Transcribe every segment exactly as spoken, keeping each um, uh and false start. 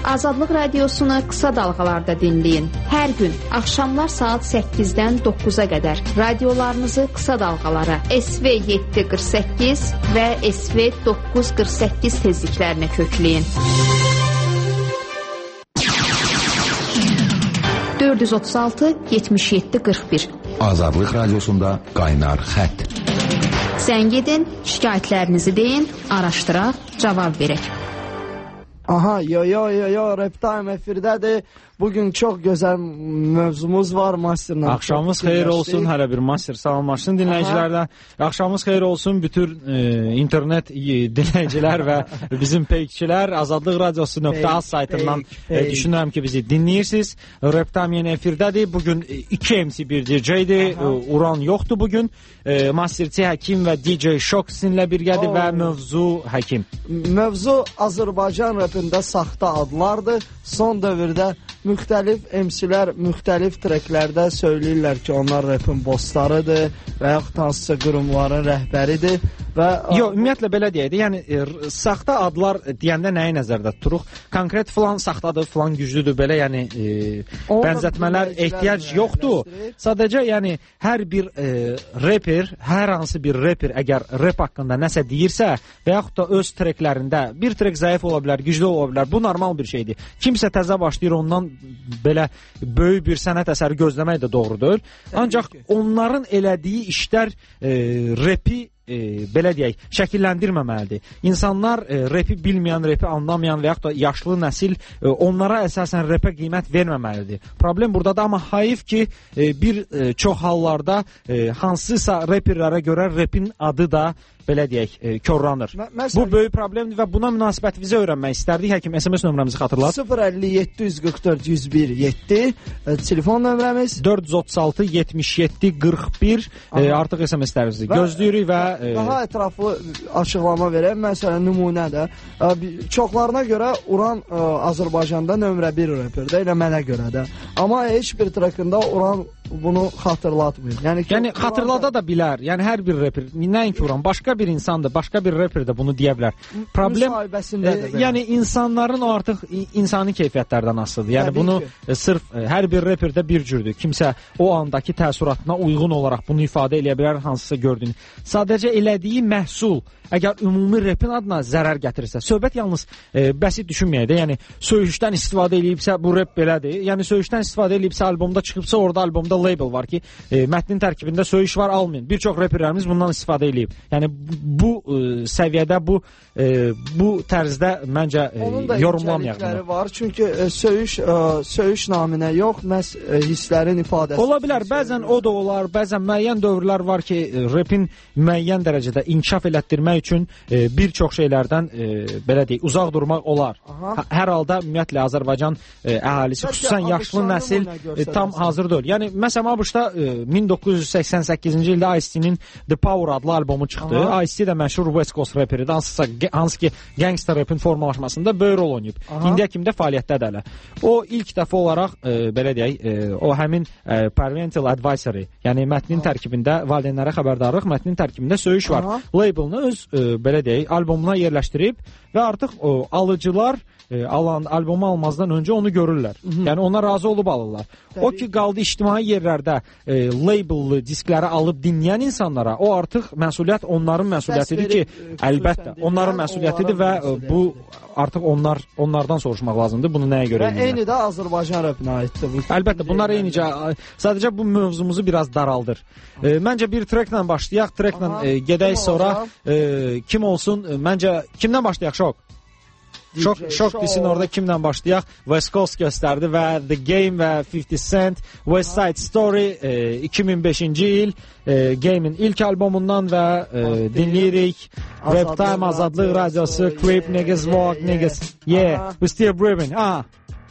Azadlıq Radiosunu qısa dalğalarda dinləyin. Hər gün axşamlar saat səkkizdən dokkuza qədər radiolarınızı qısa dalğalara S V yeddi qırx səkkiz və S V doqquz qırx səkkiz tezliklərinə kökləyin. dörd yüz otuz altı yetmiş yeddi qırx bir Azadlıq Radiosunda qaynar xətt. Zəng edin, şikayətlərinizi deyin, araşdıraq, cavab verək. Aha, yo yo yo yo, Reptime efirdədir. Bugün çox gözəl mövzumuz var masterlə. Axşamınız xeyir olsun, hələ bir master salamlaşsın dinləyicilərlə. Axşamınız xeyir olsun bütün e, internet dinləyicilər və bizim peykçilər. Azadlıq Radiosu nöqtə az saytından e, düşünürəm ki bizi dinləyirsiniz. Reptime yeni efirdədir. Bugün iki M C bir D J'dir. E, Uran yoxdur bugün. E, Masterçi Həkim və D J Şok sizinlə birgədir və mövzu Həkim. Mövzu Azərbaycan rapində saxta adlardır. Son dövrdə müxtəlif M C'lər müxtəlif treklərdə söyləyirlər ki, onlar rapin bosslarıdır və yaxud hansısa qurumların rəhbəridir. Və yox, ümumiyyətlə belə deyək də, yəni e, saxta adlar deyəndə nəyi nəzərdə tuturuq? Konkret filan saxtadır, filan güclüdür, belə yəni e, bənzətmələr ehtiyac yoxdur. Sadəcə yəni hər bir e, rapper, hər hansı bir rapper əgər rap haqqında nəsə deyirsə və yaxud da öz treklərində bir trek zəif ola bilər, güclü ola bilər, bu normal bir şeydir. Kimsə təzə başlayır, ondan belə böyük bir sənət əsəri gözləmək də doğrudur. Ancaq onların elədiyi işlər e, rapi e, belə deyək, şəkilləndirməməlidir. İnsanlar e, rapi bilməyən, rapi anlamayan və yaxud da yaşlı nəsil e, onlara əsasən rapə qiymət verməməlidir. Problem buradadır, amma hayif ki e, bir e, çox hallarda e, hansısa rapperlərə görə rapin adı da belə deyək, e, körlanır. Bu böyük problemdir və buna münasibətimizi öyrənmək istərdik. Həkim, S M S nömrəmizi xatırlat. sıfır əlli yeddi yüz qırx dörd yüz bir yeddi e, telefon nömrəmiz dörd yüz otuz altı yetmiş yeddi qırx bir e, artıq S M S-lərinizi gözləyirik və e, daha ətraflı açıqlama verək. Məsələn, nümunədə e, çoxlarına görə Uran e, Azərbaycanda nömrə bir rapperdə, elə mənə görə də. Amma heç bir trekində Uran bunu xatırlatmır. Yəni, ki, yəni xatırlada da bilər. Yəni hər bir rapper, nəinki Uran, başqa bir insandır, başqa bir rapper də bunu deyə bilər. Problem e, yəni insanların o artıq insani keyfiyyətlərdən asılıdır. Yəni bunu e, sırf e, hər bir rapperdə bir cürdür. Kimsə o andakı təəssüratına uyğun olaraq bunu ifadə eləyə bilər, hansısa gördüyünü. Sadəcə elədiyi məhsul əgər ümumi rapin adına zərər gətirirsə, söhbət yalnız e, bəsit düşünməyək də, yəni söyüşdən istifadə eləyibsə bu rap belədir. Yəni söyüşdən istifadə eləyibsə, albomda çıxıbsa, orada albomda label var ki, e, mətnin tərkibində söyüş var, almayın. Bir çox rapperlərimiz bundan istifadə eləyib. Yəni bu e, səviyyədə, bu e, bu tərzdə məncə e, yorumlamayaq bunu. Var, çünki e, söyüş e, söyüş naminə yox, məhz e, hisslərin ifadəsi. Ola bilər, bəzən o da olar, bəzən müəyyən dövrlər var ki, e, rapin müəyyən dərəcədə inkişaf elətdirmək üçün e, bir çox şeylərdən e, belə deyək, uzaq durmaq olar. Aha. Hər halda ümumiyyətlə Azərbaycan e, əhalisi, xüsusən yaşlı nəsil e, tam hazır deyil. Yəni məsələn ABŞ-da e, min doqquz yüz səksən səkkizinci ildə Ice-T'nin The Power adlı albomu çıxdı. Ice-T də məşhur West Coast rapperidir. Hansısa hansı ki gangster rapin formalaşmasında böyük rol oynayıb. İndiyə kimi də fəaliyyətdədir hələ. O ilk dəfə olaraq e, belə deyək, e, o həmin e, parental advisory, yəni mətnin tərkibində valideynlərə xəbərdarlıq, mətnin tərkibində söyüş var. Aha. Labelini öz e, belə deyək, albomuna yerləşdirib və artıq o, alıcılar e, alan albomu almazdan öncə onu görürlər. Hı -hı. Yəni ona razı olub alırlar. Təbii. O ki qaldı ictimai yerlərdə e, labellı diskləri alıb dinləyən insanlara, o artıq məsuliyyət onların məsuliyyətidir ki, əlbəttə onların məsuliyyətidir və e, bu artıq onlar onlardan soruşmaq lazımdır. Bunu nəyə görə edirlər? Eyni də Azərbaycan rapinə aiddir bu. Əlbəttə bunlar eynicə, sadəcə bu mövzumuzu biraz daraldır. E, məncə bir treklə başlayaq, treklə e, gedək sonra e, kim olsun? E, məncə kimdən başlayaq? Şok. Şok, şok desin orada kimdən başlayaq? West Coast göstərdi və The Game və fifty Cent West Side Story e, iki min beşinci il e, Game'in ilk albomundan və e, dinləyirik. Reptime Azadlıq Radiosu, Creep Niggas Walk Niggas. Yeah, we still breathing. Ah.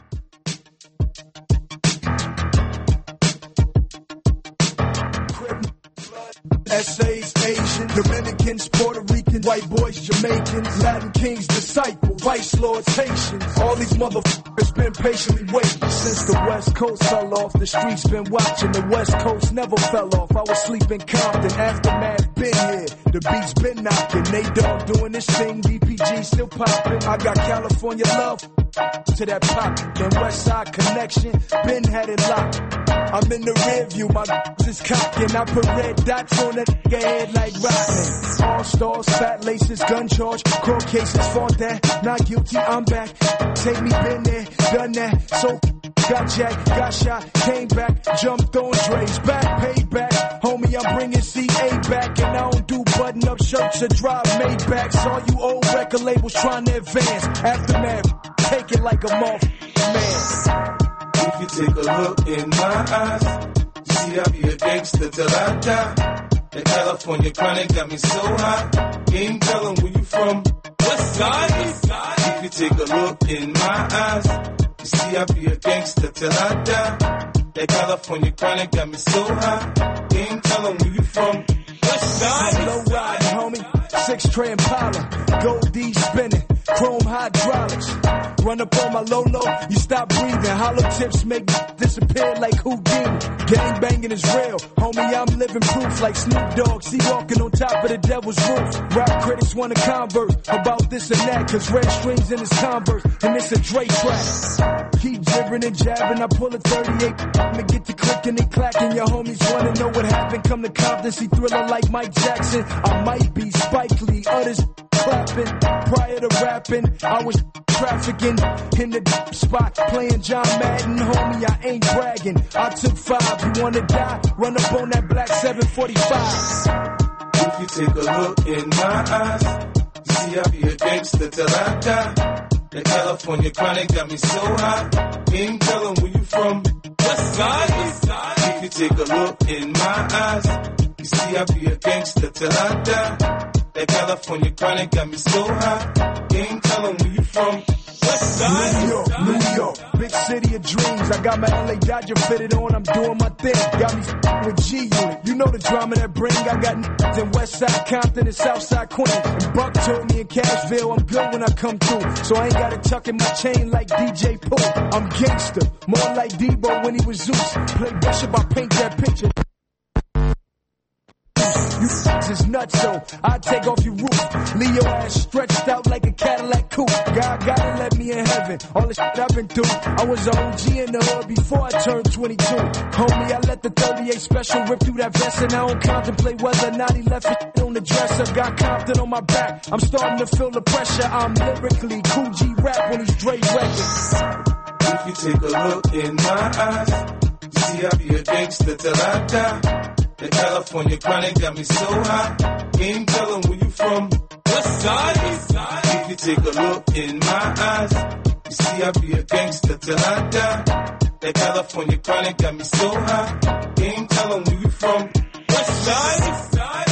S A's, Asian, Dominicans, Puerto Ricans, white boys, Jamaicans, Latin kings, disciples, vice lords, Haitians. All these motherfuckers been patiently waiting since the West Coast fell off. The streets been watching. The West Coast never fell off. I was sleeping Compton, aftermath been here. The beats been knocking. Nate Dogg doing this thing, D P G still popping. I got California love to that pop, then West Side Connection, been had it locked. I'm in the rear view, my is cocking. I put red dots on that nigga head like Rodman. All stars, fat laces, gun charge, court cases, fought that. Not guilty, I'm back. Take me, been there, done that. So got jacked, got shot, came back, jumped on Dre's back, paid back. Homie, I'm bringing C A back, and I don't do button-up shirts or drive Maybachs. All you old record labels trying to advance. Aftermath, take it like a moth, man. If you take a look in my eyes, you see I be a gangster till I die. The California chronic got me so hot. Can't tell 'em where you from. West side. If you take a look in my eyes, you see I be a gangster till I die. The California chronic got me so hot. Can't tell 'em where you from. West side. Low riding, homie. Six tray Impala, gold D spinning, chrome hydraulics. Run up on my Lolo, you stop breathing. Hollow tips make disappear like Houdini. Gang banging is real, homie. I'm living proof like Snoop Dogg. See walking on top of the devil's roof. Rap critics wanna converse about this and that, 'cause red strings in his Converse, and it's a Dre track. Keep jibbering and jabbing, I pull a thirty-eight and get to clicking and clacking. Your homies wanna know what happened. Come to Compton, see Thriller like Mike Jackson. I might be Spike Lee, others clapping. Prior to rapping, I was trafficking in the spot, playing John Madden. Homie, I ain't bragging. I took five. You wanna die? Run up on that black seven forty-five. If you take a look in my eyes, you see I be a gangster till I die. The California chronic got me so hot. Can't tell 'em where you from. West side. If you take a look in my eyes, you see I be a gangster till I die. The California chronic got me so hot. Can't tell 'em where you from. West side. New York, New York, big city of dreams. I got my L A Dodger fitted on, I'm doing my thing. Got me with G Unit, you know the drama that bring. I got n***s in West Side Compton and South Side Queens. And Buck told me in Cashville I'm good when I come through. So I ain't gotta tuck in my chain like D J Pooh. I'm gangster, more like Debo when he was Zeus. Play Bishop, I paint that picture. You is nuts, so I take off your roof. Leave your ass stretched out like a Cadillac coupe. God gotta let me in heaven. All the shit I've been through. I was an O G in the hood before I turned twenty-two. Homie, I let the thirty-eight special rip through that vest, and I don't contemplate whether or not he left it on the dresser. Got Compton on my back. I'm starting to feel the pressure. I'm lyrically Cool G rap when he's Dre records. If you take a look in my eyes, you see I be a gangster till I die. The California chronic got me so hot. Can't tell 'em where you from. West side. If you take a look in my eyes, you see I be a gangster till I die. The California chronic got me so hot. Can't tell 'em where you from. West side.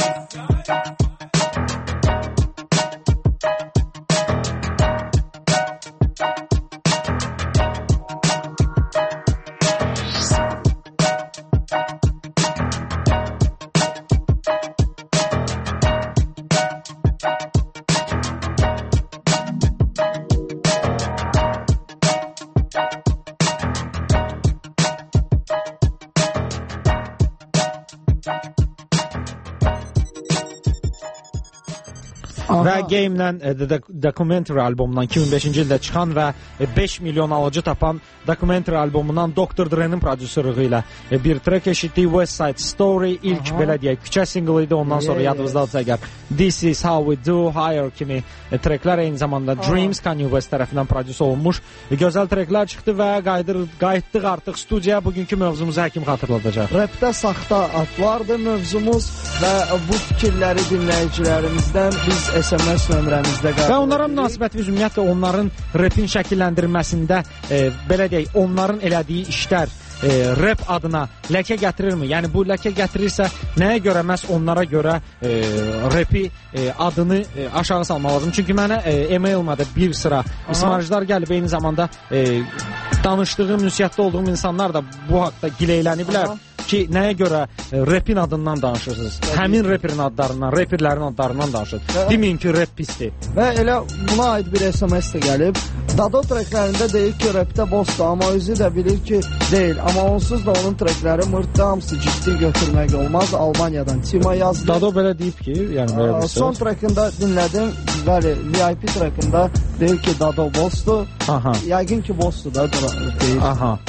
Və Game-lə The Documentary albomundan iki min beşinci ildə çıxan və beş milyon alıcı tapan Documentary albomundan doktor Dre'nin prodüserlığı ilə bir trek eşitdik. West Side Story ilk Aha. belə deyək küçə single idi. Ondan sonra yeah, yadınızdadırsa əgər This Is How We Do, Higher kimi treklər, eyni zamanda Aha. Dreams Kanye West tərəfindən prodüs olunmuş gözəl treklər çıxdı və qayıdır, qayıtdıq artıq studiyaya. Bugünkü mövzumuzu Həkim xatırladacaq. Rapdə saxta adlardır mövzumuz və bu fikirləri dinləyicilərimizdən biz S M S nömrəmizdə qəbul və onlara münasibətimiz ümumiyyətlə onların rapin şəkilləndirməsində e, belə deyək, onların elədiyi işlər e, rap adına ləkə gətirirmi? Yəni bu ləkə gətirirsə nəyə görə məhz onlara görə e, rapi e, adını e, aşağı salmaq lazım? Çünki mənə e, e-mailmada bir sıra ismarajlar gəlib, eyni zamanda e, danışdığım, ünsiyyətdə olduğum insanlar da bu haqda gileyləniblər. Aha. Ki nəyə görə e, rapin adından danışırsınız? Həmin raperin adlarından, raperlərin adlarından danışırsınız. Deməyin ki, rap pisdir. Və elə buna aid bir S M S də gəlib. Dado treklərində deyir ki, rapdə bossdur, amma özü də bilir ki, deyil. Amma onsuz da onun trekləri mırtda, hamısı ciddi götürmək olmaz. Almaniyadan Tima yazdı. Dado belə deyib ki, yəni belə Son trekində dinlədim bəli, V I P trackında deyir ki, Dado bossdur. Aha. Yəqin ki, bossdur da deyir. Aha.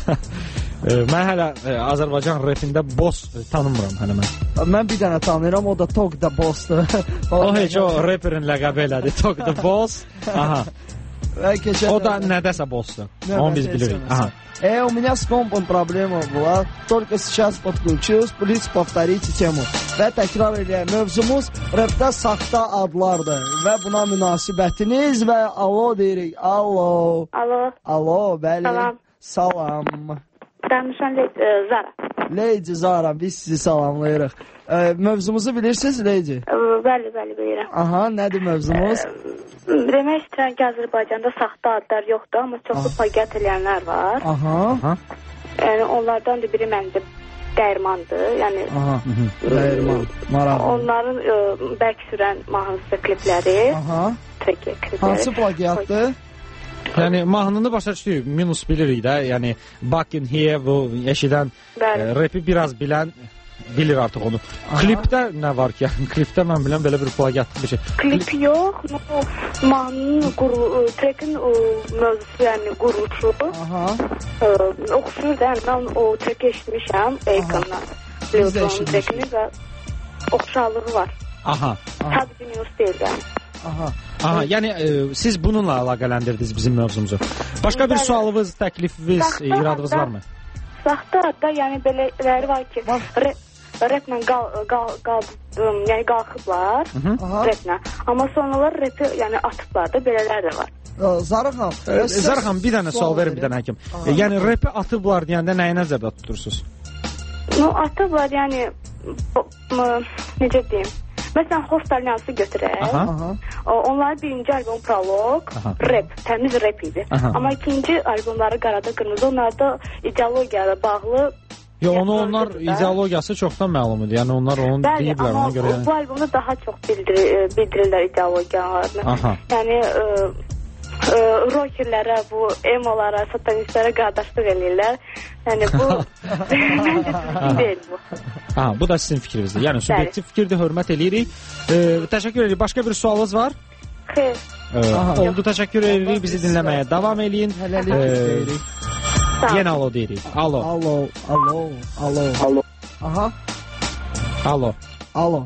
Mən hələ e, Azərbaycan rapində boss e, tanımıram hələ mən. Mən bir dənə tanıyıram, o da Tog the Bossdur. O heç o rapperin ləqəbi elədir. Tog the Boss. Aha. O da nədəsə bossdur. Onu biz bilirik. Aha. Э, у меня с компом проблема была. Только сейчас подключилась. Please повторите temu. Və təkrar eləyək. Mövzumuz rapdə saxta adlardır. Və buna münasibətiniz və alo deyirik. Alo. Alo. Alo, bəli. Salam. Salam. Danışan Zara. Lady Zara, biz sizi salamlayırıq. E, mövzumuzu bilirsiniz, Lady? Bəli, bəli, bilirəm. Aha, nədir mövzumuz? Demək istəyirəm ki, Azərbaycanda saxta adlar yoxdur, amma çoxlu pagiat eləyənlər var. Aha. Aha. Yəni, onlardan da biri məncə dəyirmandır. Yəni, aha, dəyirman, maraqlı. Onların ə, bərk sürən mahnısı klipləri. Aha. Treki, klipləri. Hansı plagiatdır? Yəni mahnını başa düşdük, minus bilirik də. Yəni Back in Here bu eşidən e, rapi biraz bilən bilir artıq onu. Aha. Klipdə nə var ki? Yəni klipdə mən bilən belə bir plagiatlı bir şey. Klip yox, o mahnının quru, trekin o mövzusu, yəni quruluşu. Aha. Ə, oxuşur da, yəni mən o treki eşitmişəm ekranda. Biz də eşitmişik. Və oxşarlığı var. Aha. Sadəcə minus deyil yəni. Aha. Aha, yəni e, siz bununla əlaqələndirdiniz bizim mövzumuzu. Başqa bir sualınız, təklifiniz, iradınız varmı? Saxta adda, yəni belələri var ki, re, replə qal, qal, qal, yəni qalxıblar, replə. Amma sonralar repi yəni atıblar da, belələr də var. Zara xanım, e, Zara xanım bir dənə sual verin bir dənə həkim. E, yəni repi atıblar deyəndə nəyə nəzərdə tutursunuz? No, atıblar yəni necə deyim? Məsələn, Host Alliansı götürək. Aha. Onların birinci album Prolog, rap, təmiz rap idi. Aha. Amma ikinci albumları Qarada Qırmızı, onlarda ideologiyaya bağlı. Yo, onu onlar da. İdeologiyası çoxdan məlum idi. Yəni onlar onu bəli, deyiblər ona görə. Bəli, amma bu albumda daha çox bildirir, bildirirlər ideologiyalarını. Aha. Yəni ə, ə, rockerlərə, bu emolara, satanistlərə qardaşlıq eləyirlər. Yəni bu məncə düzgün deyil bu. Ha, bu da sizin fikrinizdir. Yəni subyektiv fikirdir, hörmət eləyirik. E, təşəkkür edirik. Başqa bir sualınız var? Xeyr. E, oldu, təşəkkür edirik. Bizi dinləməyə davam eləyin. Hələlik e, deyirik. Yenə alo deyirik. Alo. Alo, alo, alo. Alo. Aha. Alo. Alo.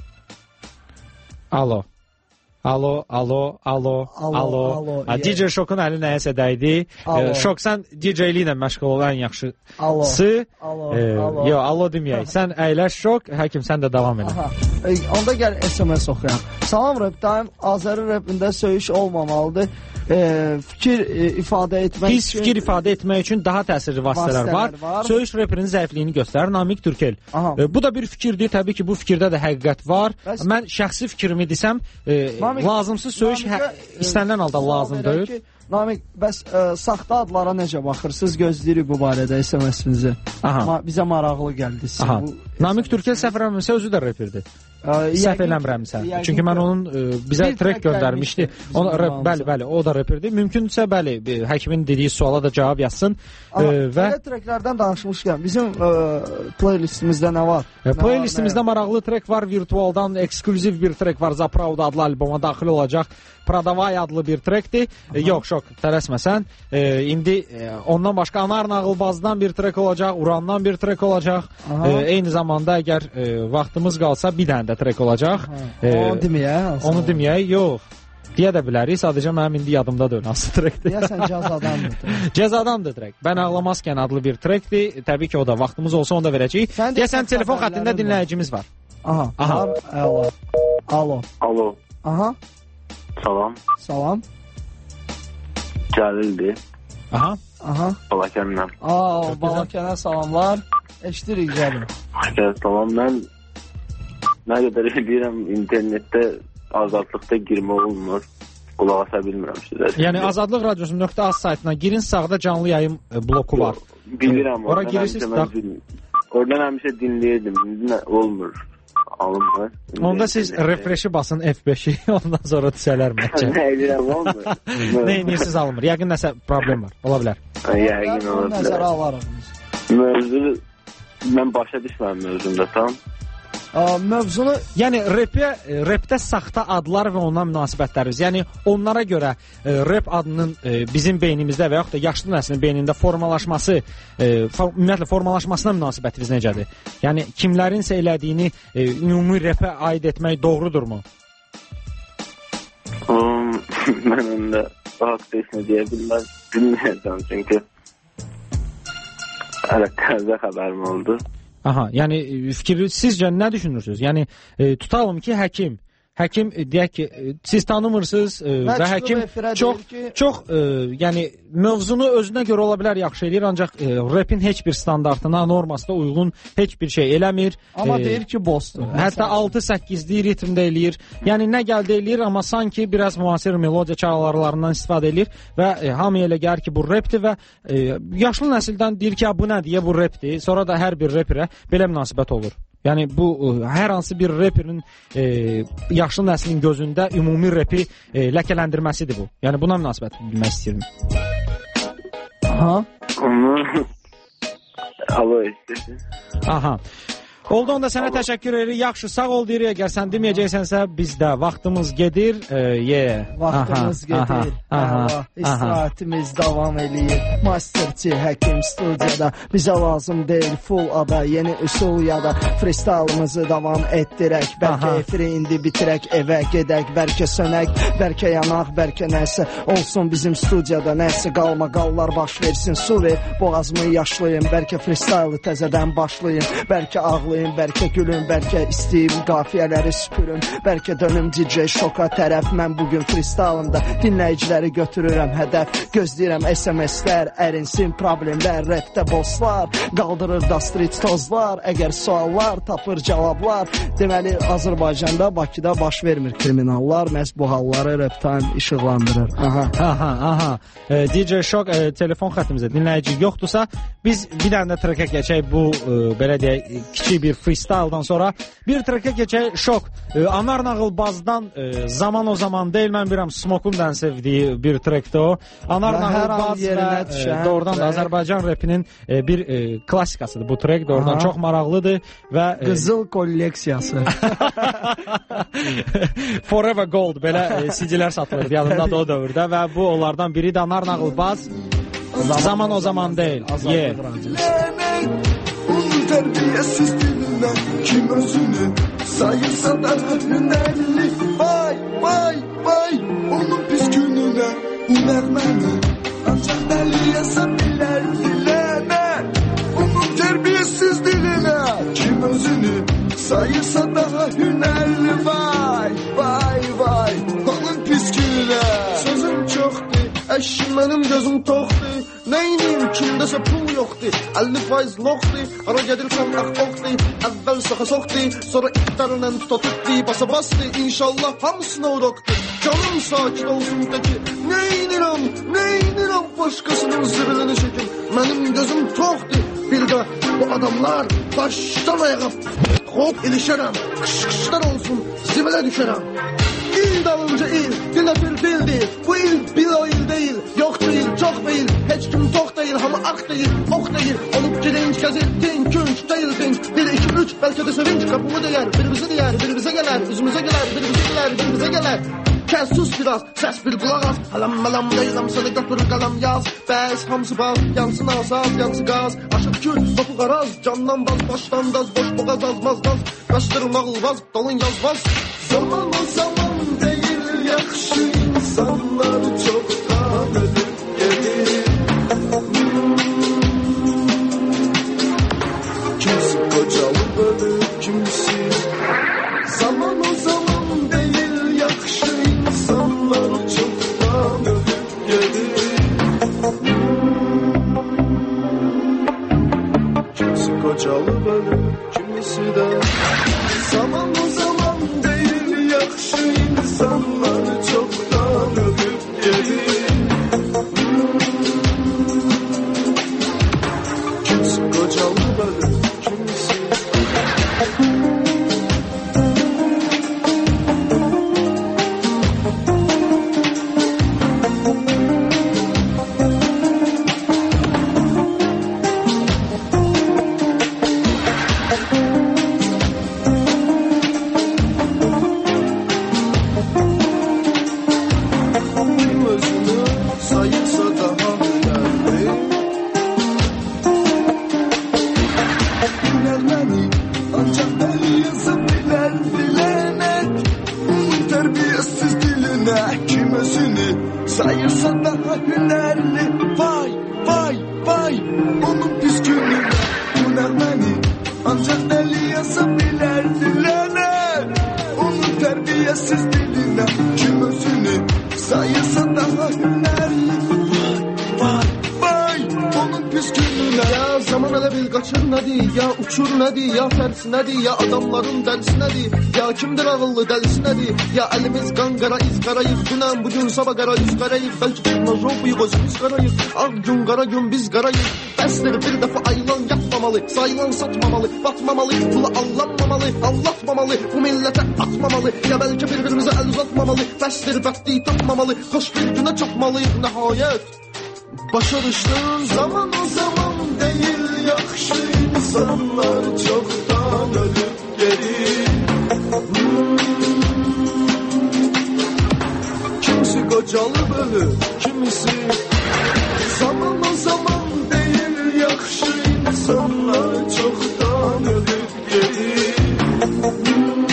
Alo. Alo, alo, alo, alo. alo. D J Şokun əli nəyəsə dəydi. E, Şok, sən D J-liklə məşğul olan yaxşısı. Alo, e, alo. Yox, alo deməyək. Sən əyləş Şok, həkim sən də davam elə. E, onda gəl S M S oxuyam. Salam Raptime, Azəri rapində söyüş olmamalıdır. E, fikir e, ifadə etmək Pis üçün... fikir ifadə etmək üçün daha təsirli vasitələr, vasitələr var. var. Söyüş reperinin zəifliyini göstərir. Namik Türkel. E, bu da bir fikirdir. Təbii ki, bu fikirdə də həqiqət var. Bəs... Mən şəxsi fikrimi desəm, e, Namik, lazımsız söyüş hə, istənilən halda lazımdır. Ki, Namik, bəs ə, saxta adlara necə baxırsınız? Gözləyirik bu barədə S M S-imizi. Ma bizə maraqlı gəldi. Bu... Namik Türkel səhv eləmirəmsə özü də reperdir. Səhv eləmirəmsə. Çünki mən onun ə, bizə trek göndərmişdi. Ona, rep, bəli, bəli, o da reperdir. Mümkünsə, bəli, həkimin dediyi suala da cavab yazsın. Aha, ə, və belə treklərdən danışmışkən, bizim ə, playlistimizdə nə var? Ə, playlistimizdə nə maraqlı trek var. Virtualdan ekskluziv bir trek var. Zapravda adlı alboma daxil olacaq. Pradavay adlı bir trekdir. E, yox, Şok, tələsməsən. E, indi e, ondan başqa Anar Nağılbazdan bir trek olacaq, Urandan bir trek olacaq. E, eyni zamanda əgər e, vaxtımız qalsa bir dənə də trek olacaq. E, onu deməyək? Onu deməyək, yox. Deyə də bilərik, sadəcə mənim indi yadımda deyil hansı trekdir. Deyəsən Cəzadandır. Cəzadandır trek. Bən ağlamazkən adlı bir trekdir. Təbii ki, o da vaxtımız olsa onu da verəcəyik. Deyəsən telefon xəttində dinləyicimiz var. Aha. Aha. Alo. Alo. Alo. Aha. Salam. Salam. Cəlildir. Aha. Aha. Balakəndən. Aa, Balakənə salamlar. Eşdirik Cəlil. Salam, mən nə qədər edirəm internetdə azadlıqda girmə olmur. Qulaq asa bilmirəm sizə. Yəni azadlıq radiosu nöqtə az saytına girin, sağda canlı yayım bloku var. Bilirəm. Ora girirsiniz. Oradan həmişə dinləyirdim. İndi olmur. Alınmır. Onda siz refreshi basın F beşi, ondan sonra düşələr məncə. Nə edirəm, olmur. Nə edirsiz alınmır. Yəqin nəsə problem var. Ola bilər. Yəqin ola bilər. Nəzərə alarıq. Mövzu, mən başa düşməm mövzumda tam. mövzunu, yəni rapə, rapdə saxta adlar və ondan münasibətlərimiz, yəni onlara görə e, rap adının e, bizim beynimizdə və yaxud da yaşlı nəslin beynində formalaşması, e, for, ümumiyyətlə formalaşmasına münasibətiniz necədir? Yəni kimlərinsə elədiyini e, ümumi rapə aid etmək doğrudurmu? Um, mən onda o haqda heç nə deyə bilməz, bilməyəcəm çünki hələ təzə xəbərim oldu. Aha, yəni fikri sizcə nə düşünürsünüz? Yəni e, tutalım ki, həkim Həkim deyək ki, siz tanımırsınız e, və həkim çox ki... çox e, yəni mövzunu özünə görə ola bilər yaxşı eləyir, ancaq e, rapin heç bir standartına, normasına uyğun heç bir şey eləmir. Amma e, deyir ki, bossdur. Hətta altı səkkizlik ritmdə eləyir. Yəni nə gəldi eləyir, amma sanki biraz müasir melodiya çalarlarından istifadə eləyir və e, hamıya elə gəlir ki, bu rapdir və e, yaşlı nəsildən deyir ki, bu nədir, bu rapdir. Sonra da hər bir rapperə belə münasibət olur. Yəni bu hər hansı bir rapperin e, yaşlı nəslin gözündə ümumi rapi e, ləkələndirməsidir bu. Yəni buna münasibət bilmək istəyirəm. Aha. Onu alo istəsin. Aha. Oldu, onda sənə təşəkkür edirik. Yaxşı, sağ ol deyirik. Əgər sən deməyəcəksənsə bizdə vaxtımız gedir. E, yeah. Vaxtımız aha, gedir. Aha, aha, İstirahətimiz davam eləyir. Masterçi həkim studiyada. Bizə lazım deyil full ada, yeni üsul ya da freestylımızı davam etdirək. Bəlkə efiri indi bitirək, evə gedək, bəlkə sönək, bəlkə yanaq, bəlkə nəsə olsun bizim studiyada, nəsə qalma qallar baş versin, su ver, boğazımı yaşlayın, bəlkə freestylı təzədən başlayın, bəlkə ağlayın, bəlkə gülün, bəlkə istəyim qafiyələri süpürün, bəlkə dönüm D J Şoka tərəf. Mən bugün freestylımda dinləyiciləri götürürəm hədəf, gözləyirəm S M S-lər, ərinsin problemlər, rapdə bosslar, qaldırır da street tozlar, əgər suallar tapır cavablar. Deməli Azərbaycanda, Bakıda baş vermir kriminallar, məhz bu halları raptan işıqlandırır. Aha, aha, aha. E, D J Şok e, telefon xəttimizdə dinləyici yoxdursa, biz bir dənə trəkə keçək bu e, belə deyək kiçik bir freestyle'dan sonra bir trəkə keçək. Şok. E, Anar Nağılbazdan e, zaman o zaman deyil, mən bilirəm Smoke'un da sevdiyi bir trekdə o. Anar Nağılbaz və e, doğrudan da Azərbaycan rapinin e, bir e, klassikasıdır bu trek. Doğrudan aha, çox maraqlıdır və e, qızıl kolleksiyası. Forever Gold belə e, C D'lər satılırdı yanımda o dövrdə və bu onlardan biri də Anar Nağılbaz. Zaman o zaman deyil. Yeah. Onun terbiyesiz dilinden kim özünü sayırsa da hünerli. Vay vay vay onun pis gününe unermeni ancak deliyese biler dileme. Onun terbiyesiz diline kim özünü sayırsa daha hünerli. Vay vay vay onun pis gününe. Sözüm çoktu, eşim benim gözüm toktu. Neynim kimdəsə pul yoxdur, əlli faiz loxdur, ara gedirsən ax oxdur, əvvəl saxa soxdur, sonra itlərlə tututdu, basa bastı, inşallah hamısına uğraqdır. Canım sakit olsun teki, neynirəm, neynirəm başqasının zibilini çəkim, mənim gözüm toxdur, bir də bu adamlar başdan ayağa hop ilişərəm, qış-qışlar olsun, zibilə düşərəm. İl dalınca il, dil öpür dil değil, bu il bir o il değil, yok değil, çok değil, hiç kim tok değil, ama ak değil, ok değil, olup girinç gezir, dinç, künç, değil dinç, bir iki üç, belki de sevinç, kapımı değer, birimize değer, birimize gelir, yüzümüze gelir, birimize gelir, birimize gelir. Kes sus biraz, ses bir kulak az, halam malam değilim, seni götür kalam yaz, bez hamsı bal, yansın asaz, yansı gaz, aşık kül, topu garaz, candan baz, baştan daz, boş boğaz azmaz gaz, kaçtırın ağılmaz, dalın yazmaz. Zaman o zaman değil, yaxşı insanlar çoktan ölüp gelir. Kimisi kocalıp ölüp, kimisi. Zaman o zaman değil, yaxşı insanlar çoktan ölüp gelir. Kimisi kocalıp ölüp, kimisi de. Zaman o zaman değil, yaxşı insanlar çoktan ölüp gelir. Kimisi kocalıp ölüp, kimisi. gününə kim özünü sayırsa daha hünərli. Vay, vay, vay, onun pis gününə bu nəğməni ancaq dəli yaza bilərdi. Lənət onun tərbiyəsiz dilinə kim özünü sayırsa daha hünərli. Vay, vay, onun pis gününə. Ya zaman elə bil qaçır nədir, ya uçur nədir, ya tərsi nədir, ya adamların dəlisi nədir, ya kimdir ağıllı dəlisi nədir, ya əlimiz qan qara iz qarayıq, dünən bugün sabah qara yüz qarayıq, bəlkə tutmajobuyuq özümüz qarayıq, ağ gün qara gün biz qarayıq. Bəsdir bir dəfə ayılan yatmamalı, sayılan satmamalı, batmamalı, pulu allanmamalı, allatmamalı, bu millətə atmamalı, ya bəlkə bir-birimizə əl uzatmamalı, bəsdir bəxti tapmamalı, xoş bir günə çatmalıyıq nəhayət. Başa düşdün zaman o zaman değil, yaxşı insanlar çoxdan ölüb gelir. Hmm. Kimisi qocalıb ölür, kimisi zaman o zaman değil, yaxşı insanlar çoxdan ölüb gelir. Hmm.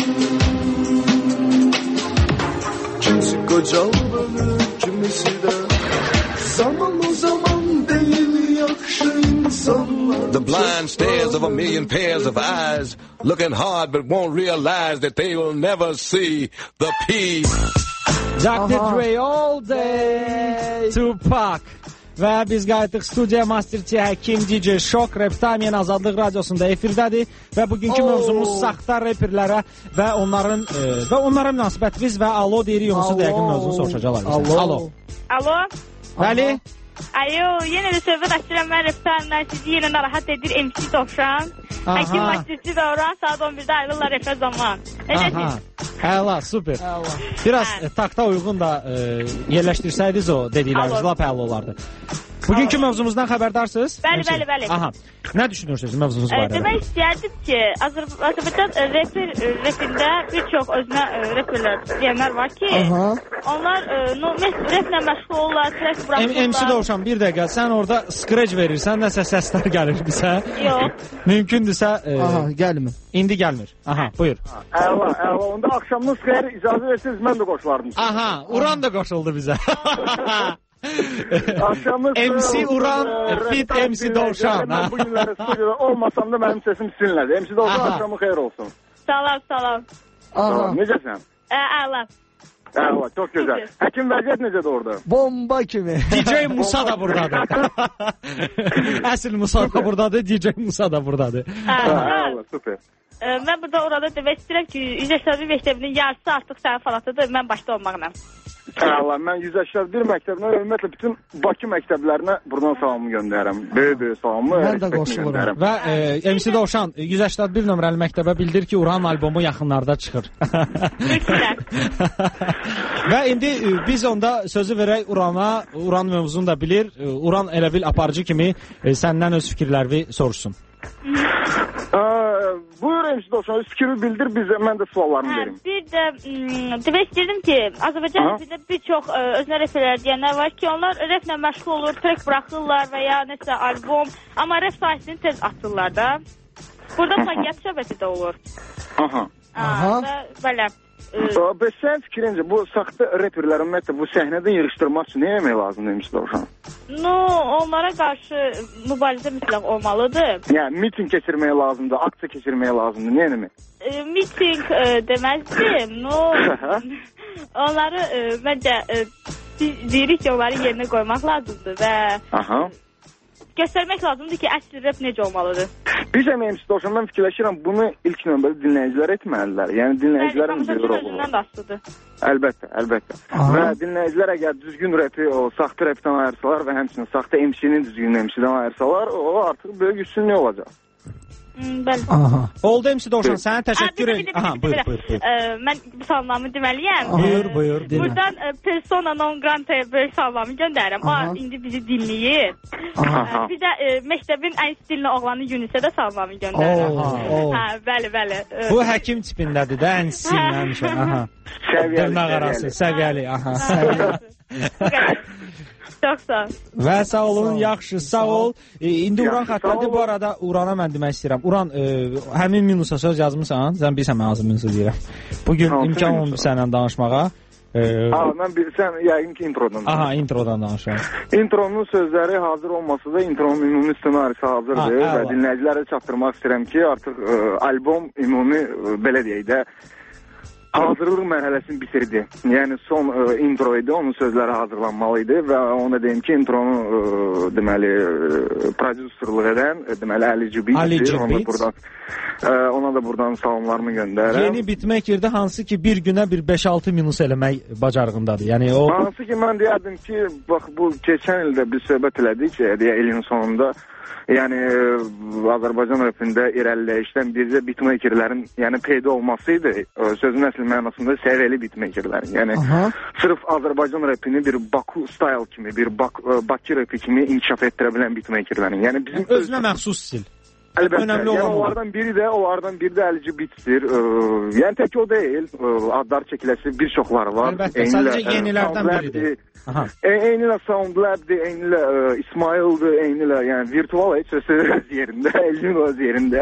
Kimisi qocalıb ölür, kimisi də zaman o zaman değil, yaxşı insanlar. The blind stares of a million pairs of eyes, looking hard but won't realize that they will never see the P. doctor Dre all day, Tupac. Və biz qayıtdıq studiya Masterçi Həkim D J Şok Reptamiyan Azadlıq Radiosunda efirdədir və bugünkü oh. mövzumuz saxta reperlərə və onların e, və onlara münasibətimiz və alo deyirik, onsuz da yəqin mövzunu soruşacaqlar. Alo. Alo. Alo. Bəli. Ayo, yenə də söhbət açıram, mən Reptamiyan, sizi yenə narahat edir M C Dovşan. Həkim Masterçi və Orhan saat on birdə ayrılırlar Refe zaman. Necəsiniz? Həla, super. Həla. Biraz hə. takta uyğun da e, yerləşdirsəydiniz o dedikləriniz lap həll olardı. Bugünkü mövzumuzdan xəbərdarsınız? Bəli, bəli, bəli. Aha. Nə düşünürsünüz mövzumuz barədə? Demək istəyərdim ki, Azərbaycan reper repində bir çox özünə reperlər deyənlər var ki, aha. onlar no, replə məşğul olurlar, trek buraxırlar. M C Dovşan, bir dəqiqə, sən orada scratch verirsən, nəsə səslər gəlir bizə. Yox. Mümkündürsə... E, aha, gəlmir. İndi gəlmir. Aha, buyur. Əla, əla, onda axşamınız xeyir, icazə versiniz, mən də qoşulardım. Aha, Uran da qoşuldu bizə. M C Uran, fit M C Dovşan. Mən bu günləri studiyada olmasam da mənim səsim silinlədi. M C Dovşan axşamı xeyir olsun. Salam, salam. Necəsən? Əla. Əla, çox gözəl. Həkim vəziyyət necədir orada? Bomba kimi. D J Musa da buradadır. Əsl Musa da buradadır, D J Musa da buradadır. Əla, super. Mən burada orada demək istəyirəm ki, yüz səksən bir məktəbinin yarısı artıq sənin falatıdır, mən başda olmaqla. Allah, mən yüz səksən bir məktəbinə, ümumiyyətlə bütün Bakı məktəblərinə buradan salamımı göndərirəm. Böyük-böyük salamımı. Mən də qoşuluram. Və e, M C Dovşan, yüz səksən bir nömrəli məktəbə bildir ki, Uran albomu yaxınlarda çıxır. Və indi e, biz onda sözü verək Urana, Uran mövzunu da bilir. E, Uran elə bil aparıcı kimi e, səndən öz fikirlərini soruşsun. Buyur M C Dovşan, öz fikri bildir, bizə, mən də suallarımı verim. Bir də demək istəyirdim ki, Azərbaycan repində bir çox özünə reperlər deyənlər var ki, onlar replə məşğul olur, trek buraxırlar və ya nəsə albom, amma rep sahəsini tez atırlar da. Burada plagiat söhbəti də olur. Aha. Aha. Belə. Bəs sən fikrincə, bu saxta reperləri ümumiyyətlə bu səhnədən yığışdırmaq üçün nə etmək lazımdır M C Dovşan? No, onlara qarşı mübarizə mütləq olmalıdır. Yəni, miting keçirməyə lazımdır, aksiya keçirməyə lazımdır, nə etmək? E, miting e, deməzdim, no. Onları e, məncə e, deyirik ki, onları yerinə qoymaq lazımdır və... Aha. Göstərmək lazımdır ki, əsl rap necə olmalıdır. Bizə M C Dovşan, mən fikirləşirəm, bunu ilk növbədə dinləyicilər etməlilər. Yəni, dinləyicilərin bir rolu olur. Əlbəttə, əlbəttə. Aha. Və dinləyicilər əgər düzgün rapi, o saxta rapdən ayırsalar və həmçinin saxta M C-nin düzgün M C-dən ayırsalar, o artıq böyük üstünlük olacaq. Bəli. Aha. Oldu M C Dovşan, sənə təşəkkür edirəm. Aha, buyur, buyur, buyur. Mən bu salamımı deməliyəm. Buyur, buyur. Buradan persona non grata böyük salamımı göndərirəm. O indi bizi dinləyir. Bir də məktəbin ən stilli oğlanı Yunisə də salamımı göndərirəm. Hə, bəli, bəli. Bu həkim tipindədir də, ən stilli həmişə. Aha. Səviyyəli. Dırnaq arası, səviyyəli. Aha, səviyyəli. Çox sağ ol. Və sağ olun, yaxşı, sağ ol. E, indi Uran xətlədir, bu arada Urana mən demək istəyirəm. Uran, e, həmin minusa söz yazmısan, sən bilsən mən azı minusu deyirəm. Bugün imkan olundu sənlə danışmağa. E, Aa, mən bir, sən yəqin ki introdan. Aha, introdan danışıram. Intronun sözləri hazır olmasa da intronun ümumi ssenarisi hazırdır ha, və dinləyicilərə çatdırmaq istəyirəm ki, artıq ə, albom ümumi ə, belə deyək də hazırlıq mərhələsini bitirdi. Yəni son ə, intro idi, onun sözləri hazırlanmalıydı və ona deyim ki, intronu ə, deməli ə, prodüserlik edən deməli Ali G Beats, ona buradan ə, ona da buradan salamlarımı göndərirəm. Yeni bitməkirdə hansı ki bir günə bir beş altı minus eləmək bacarığındadır. Yəni o hansı ki mən deyərdim ki, bax bu keçən ildə bir söhbət elədik, deyə ilin sonunda. Yəni Azərbaycan rapində irəliləyişdən bircə beatmakerlərin yəni peyda olmasıydı. Sözün əsl mənasında səviyyəli beatmakerlərin. Yəni aha, sırf Azərbaycan rapini bir Baku style kimi, bir Bak Bakı rapi kimi inkişaf etdirə bilən beatmakerlərin. Yəni bizim yəni, özünə öz... məxsus stil. Əlbəttə, yəni onlardan biri də, onlardan biri də Ali G Beats-dir. Yəni tək o deyil, adlar çəkiləsi bir çoxları var. Əlbəttə, sadəcə yenilərdən biridir. Eyni ilə Soundlab-dir, eyni ilə İsmail'dir, eyni ilə yəni virtual heç öz yerində, Elin öz yerində.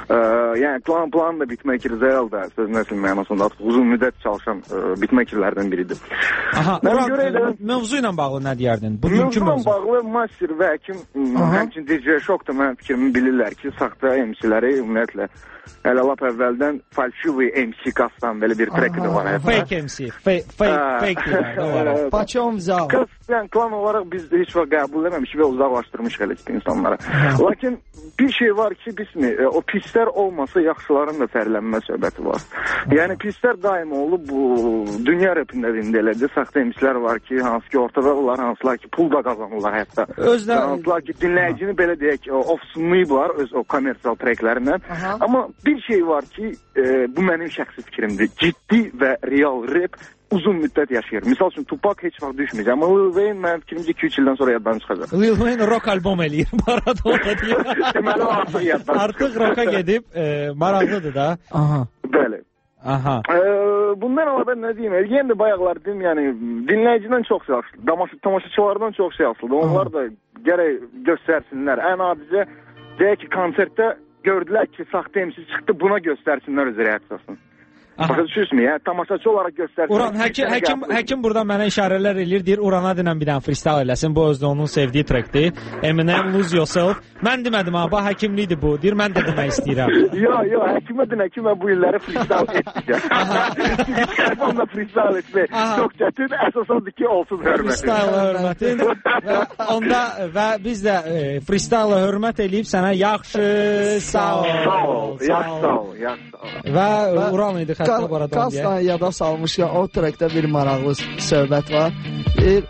Yəni plan plan da beatmaker Zeyal da sözün əsl mənasında artıq uzun müddət çalışan beatmakerlərdən biridir. Aha, Murat, mövzu ilə bağlı nə deyərdin? Bugünkü mövzu? Mövzu ilə bağlı Master və Həkim, həmçin D J Shock da mənim fikrimi bilirlər ki, saxta M C-ləri ümumiyyətlə hələ lap əvvəldən falşivi M C qasdan belə bir trek də var. Fake M C, fake fake var. Paçom zal. Yəni klan olaraq biz də heç vaxt qəbul etməmişik və uzaqlaşdırmışıq elə ki insanlara. Lakin bir şey var ki, bismi, o pislər olmasa yaxşıların da fərqlənmə söhbəti var. Yəni pislər daim olub bu dünya rapində dinləyilədi. Saxta M C-lər var ki, hansı ki ortada onlar, hansılar ki pul da qazanırlar hətta. Özdə hansılar ki dinləyicini belə deyək, ofsunlayıblar öz o kommersial treklərindən. Amma bir şey var ki, e, bu mənim şəxsi fikrimdir. Ciddi və real rap uzun müddət yaşayır. Misal üçün Tupac heç vaxt düşməyəcək. Amma Lil Wayne mənim fikrimcə iki üç ildən sonra yaddan çıxacaq. Lil Wayne rock albom eləyir. Maradona deyir. Deməli artıq yaddan artıq rocka gedib, e, maraqlıdır da. Aha. Bəli. Aha. E, bundan əlavə nə deyim? Elgən də bayaqlar dedim, yəni dinləyiciden çox şey asıldı. Tamaşa, tamaşaçılardan çox şey asıldı. Onlar da gərək göstərsinlər. Ən adicə deyək ki, konsertdə gördülər ki, saxta M C çıxdı, buna göstərsinlər öz reaksiyasını. Başa düşürsünüz, yəni tamaşaçı olaraq göstərsin. Uran, həkim, həkim, həkim buradan mənə işarələr eləyir, deyir, Urana dinən bir dənə freestyle eləsin, bu özdə onun sevdiyi trekdir. Eminem, Lose Yourself. Mən demədim ha, bax həkimlikdir bu, deyir, mən də demək istəyirəm. Yox, yox, həkimə dinə ki, mən bu illəri freestyle etməyəcəm. Telefonla freestyle etmək çox çətin, əsas odur ki, olsun hörmətin. Freestyle hörmətin və onda və biz də e, freestyle hörmət eləyib sənə yaxşı, sağ ol. Sağ ol, yaxşı sağ ol, yaxşı sağ ol. Və Uran idi xəttə baradan deyə. Kastan yada salmışkən o trekdə bir maraqlı söhbət var. Bir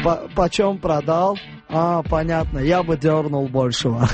Paçom pradal. А, понятно. Я бы дернул большего.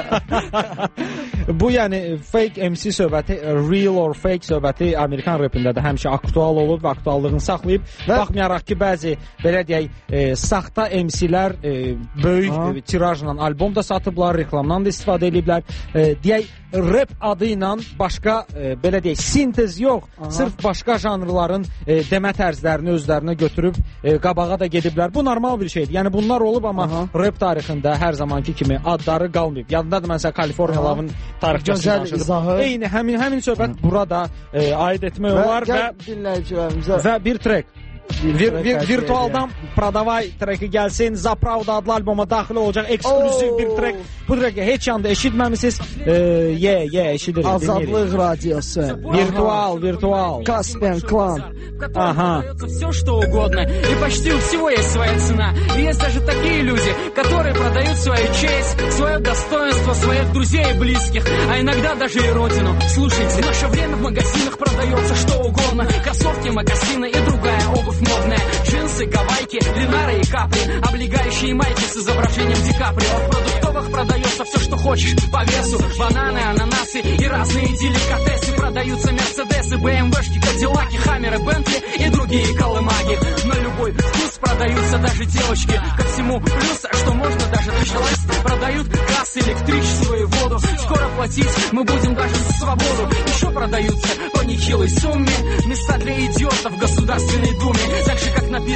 Bu yəni fake M C söhbəti, real or fake söhbəti Amerikan rapində də həmişə aktual olub və aktuallığını saxlayıb. Və baxmayaraq ki, bəzi belə deyək, e, saxta M C-lər e, böyük e, tirajla albom da satıblar, reklamdan da istifadə ediblər. E, deyək, rap adı ilə başqa e, belə deyək, sintez yox, aha, sırf başqa janrların e, demə tərzlərini özlərinə götürüb e, qabağa da gediblər. Bu normal bir şeydir. Yəni bunlar olub, amma aha, rap tarixində hər zamanki kimi adları qalmayıb. Yadındadır məsələn Kaliforniya Lavın tarixçəsini danışırıq. Eyni həmin həmin söhbət burada e, aid etmək olar və dinləyicilərimizə və bir trek Vir, vir, virtualdan Pradavay treki gəlsin. Zapravda adlı alboma daxil olacaq ekskluziv bir trek. Bu treki heç yanda eşitməmisiniz. Ye, ye, yeah, eşidirik. Azadlıq radiosu. Virtual, virtual. Caspian Clan. Ага. Все что угодно. И почти у всего есть своя цена. И есть даже такие люди, которые продают свою честь, свое достоинство, своих друзей и близких, а иногда даже и родину. Слушайте, в наше время в магазинах продается что угодно. Кроссовки, мокасины и другая обувь модная. Джинсы, гавайки, линары и капри, облегающие майки с изображением Ди Каприо. В продуктовых продается все, что хочешь по весу. Бананы, ананасы и разные деликатесы. Продаются мерседесы, бэ эм вэ-шки, кадиллаки, хаммеры, бентли и другие колымаги. На любой вкус продаются даже девочки. Ко всему плюс, что можно даже началось. Продают газ, электричество и воду. Скоро платить мы будем даже за свободу. Еще продаются по нехилой сумме места для идиотов в Государственной Думе. Так же, как напитки,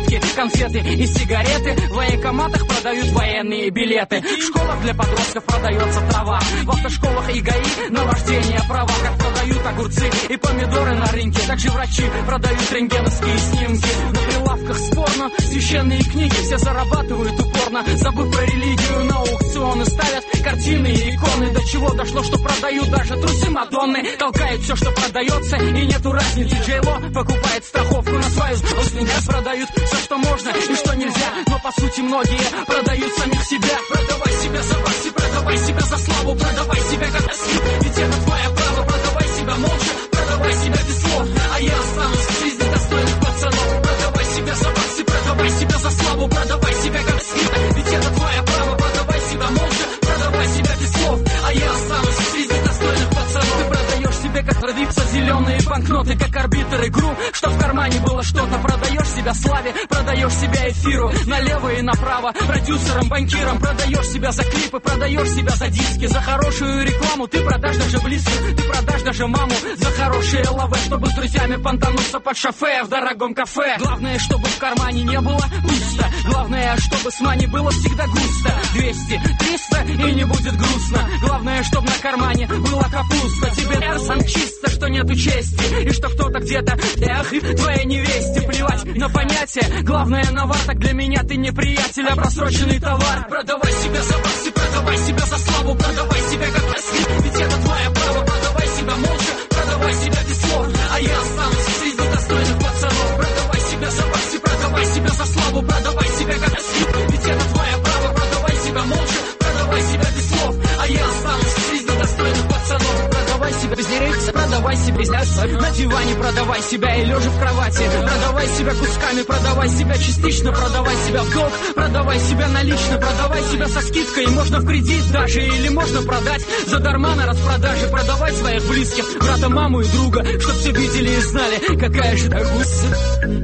конфеты и сигареты. В военкоматах продают военные билеты. В школах для подростков продается трава. В автошколах и ГАИ на вождение права. Как продают огурцы и помидоры на рынке, также врачи продают рентгеновские снимки. На прилавках спорно священные книги, все зарабатывают упорно, забыв про религию. На аукционы ставят картины и иконы. До чего дошло, что продают даже трусы Мадонны. Толкает все, что продается, и нету разницы. Джейло покупает страховку на свою родственников. Продают все, что можно и что нельзя, но по сути многие продают самих себя. Продавай себя за баксы, продавай себя за славу, продавай себя как ослик, ведь это твое право. Продавай себя молча, продавай себя без слов, а я останусь в жизни достойных пацанов. Продавай себя за баксы, продавай себя за славу, продавай себя как ослик, ведь это твое право. Продавай себя молча, продавай себя без слов, а я останусь в жизни достойных пацанов. Ты продаешь себе как родиться зеленые банкноты, как арбитр игру, что в кармане было что-то. Продаешь себя славе, продаешь себя эфиру, налево и направо, продюсерам, банкирам. Продаешь себя за клипы, продаешь себя за диски, за хорошую рекламу. Ты продашь даже близких, ты продашь даже маму за хорошие лавы, чтобы с друзьями понтануться под шофе в дорогом кафе. Главное, чтобы в кармане не было пусто, главное, чтобы с мани было всегда густо. Двести, триста и не будет грустно. Главное, чтобы на кармане была капуста. Тебе сам чисто, что нету чести, и что кто-то где-то, эх, твоей невесте плевать на понятия. Главное, навар, так для меня ты не приятель, а просроченный товар. Продавай себя за баксы, продавай себя за славу, продавай себя как ослик, ведь это твое право. Продавай себя молча, продавай себя без слов, а я останусь в жизни достойных пацанов. Продавай себя за баксы, продавай себя за славу, продавай себя как ослик, ведь это твое право. Продавай себя молча, продавай себя без слов, а я останусь в жизни достойных пацанов. Продавай себя без дирекции, продавай себя без мяса, на диване продавай себя и лежа в кровати. Продавай себя кусками, продавай себя частично, продавай себя в долг, продавай себя налично, продавай себя со скидкой, можно в кредит даже, или можно продать задарма на распродаже. Продавай своих близких, брата, маму и друга, чтоб все видели и знали, какая же ты гуся.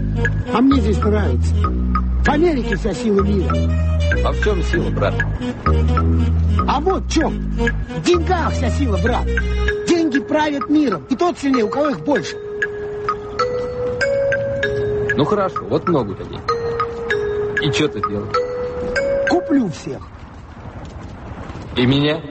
А мне здесь нравится. В Америке вся сила мира. А в чем сила, брат? А вот в чем. В деньгах вся сила, брат. Деньги правят миром, и тот сильнее, у кого их больше. Ну хорошо, вот много людей. И что ты делаешь? Куплю всех. И меня?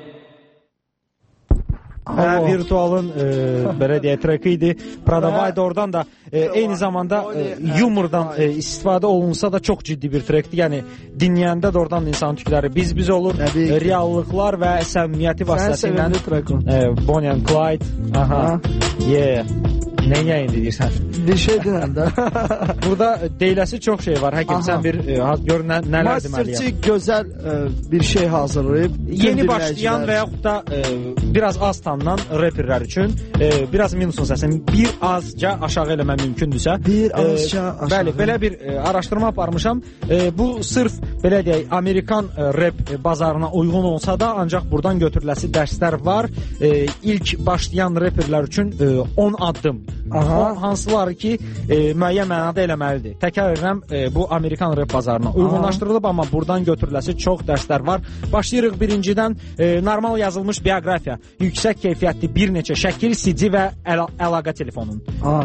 Hə, virtualın e, belə deyək treki idi. Pradavaydı oradan da e, eyni zamanda e, yumordan e, istifadə olunsa da çox ciddi bir trekdir. Yəni dinləyəndə də oradan insan tükləri biz-biz olur. E, reallıqlar və səmimiyyəti vasitəsilə e, Bonnie and Clyde. Aha. Yeah. Nə yayındı deyirsən? Bir şey deyirəm də. Burada deyiləsi çox şey var. Həkim, sən bir e, gör nə, nələr deməliyəm. Masterçi gözəl e, bir şey hazırlayıb. Yeni başlayan və yaxud da e, biraz az tanınan reperlər üçün e, biraz minusun səsin bir azca aşağı eləmə mümkündürsə. Bir azca e, aşağı. Bəli, belə bir e, araşdırma aparmışam. E, bu sırf belə deyək Amerikan e, rep bazarına uyğun olsa da ancaq buradan götürüləsi dərslər var. E, ilk başlayan reperlər üçün e, on addım. Aha. O hansılar ki e, müəyyən mənada eləməlidir. Təkrar edirəm, e, bu Amerikan rep bazarına uyğunlaşdırılıb, amma buradan götürüləsi çox dərslər var. Başlayırıq birincidən e, normal yazılmış bioqrafiya, yüksək keyfiyyətli bir neçə şəkil, C D və əl əlaqə telefonun.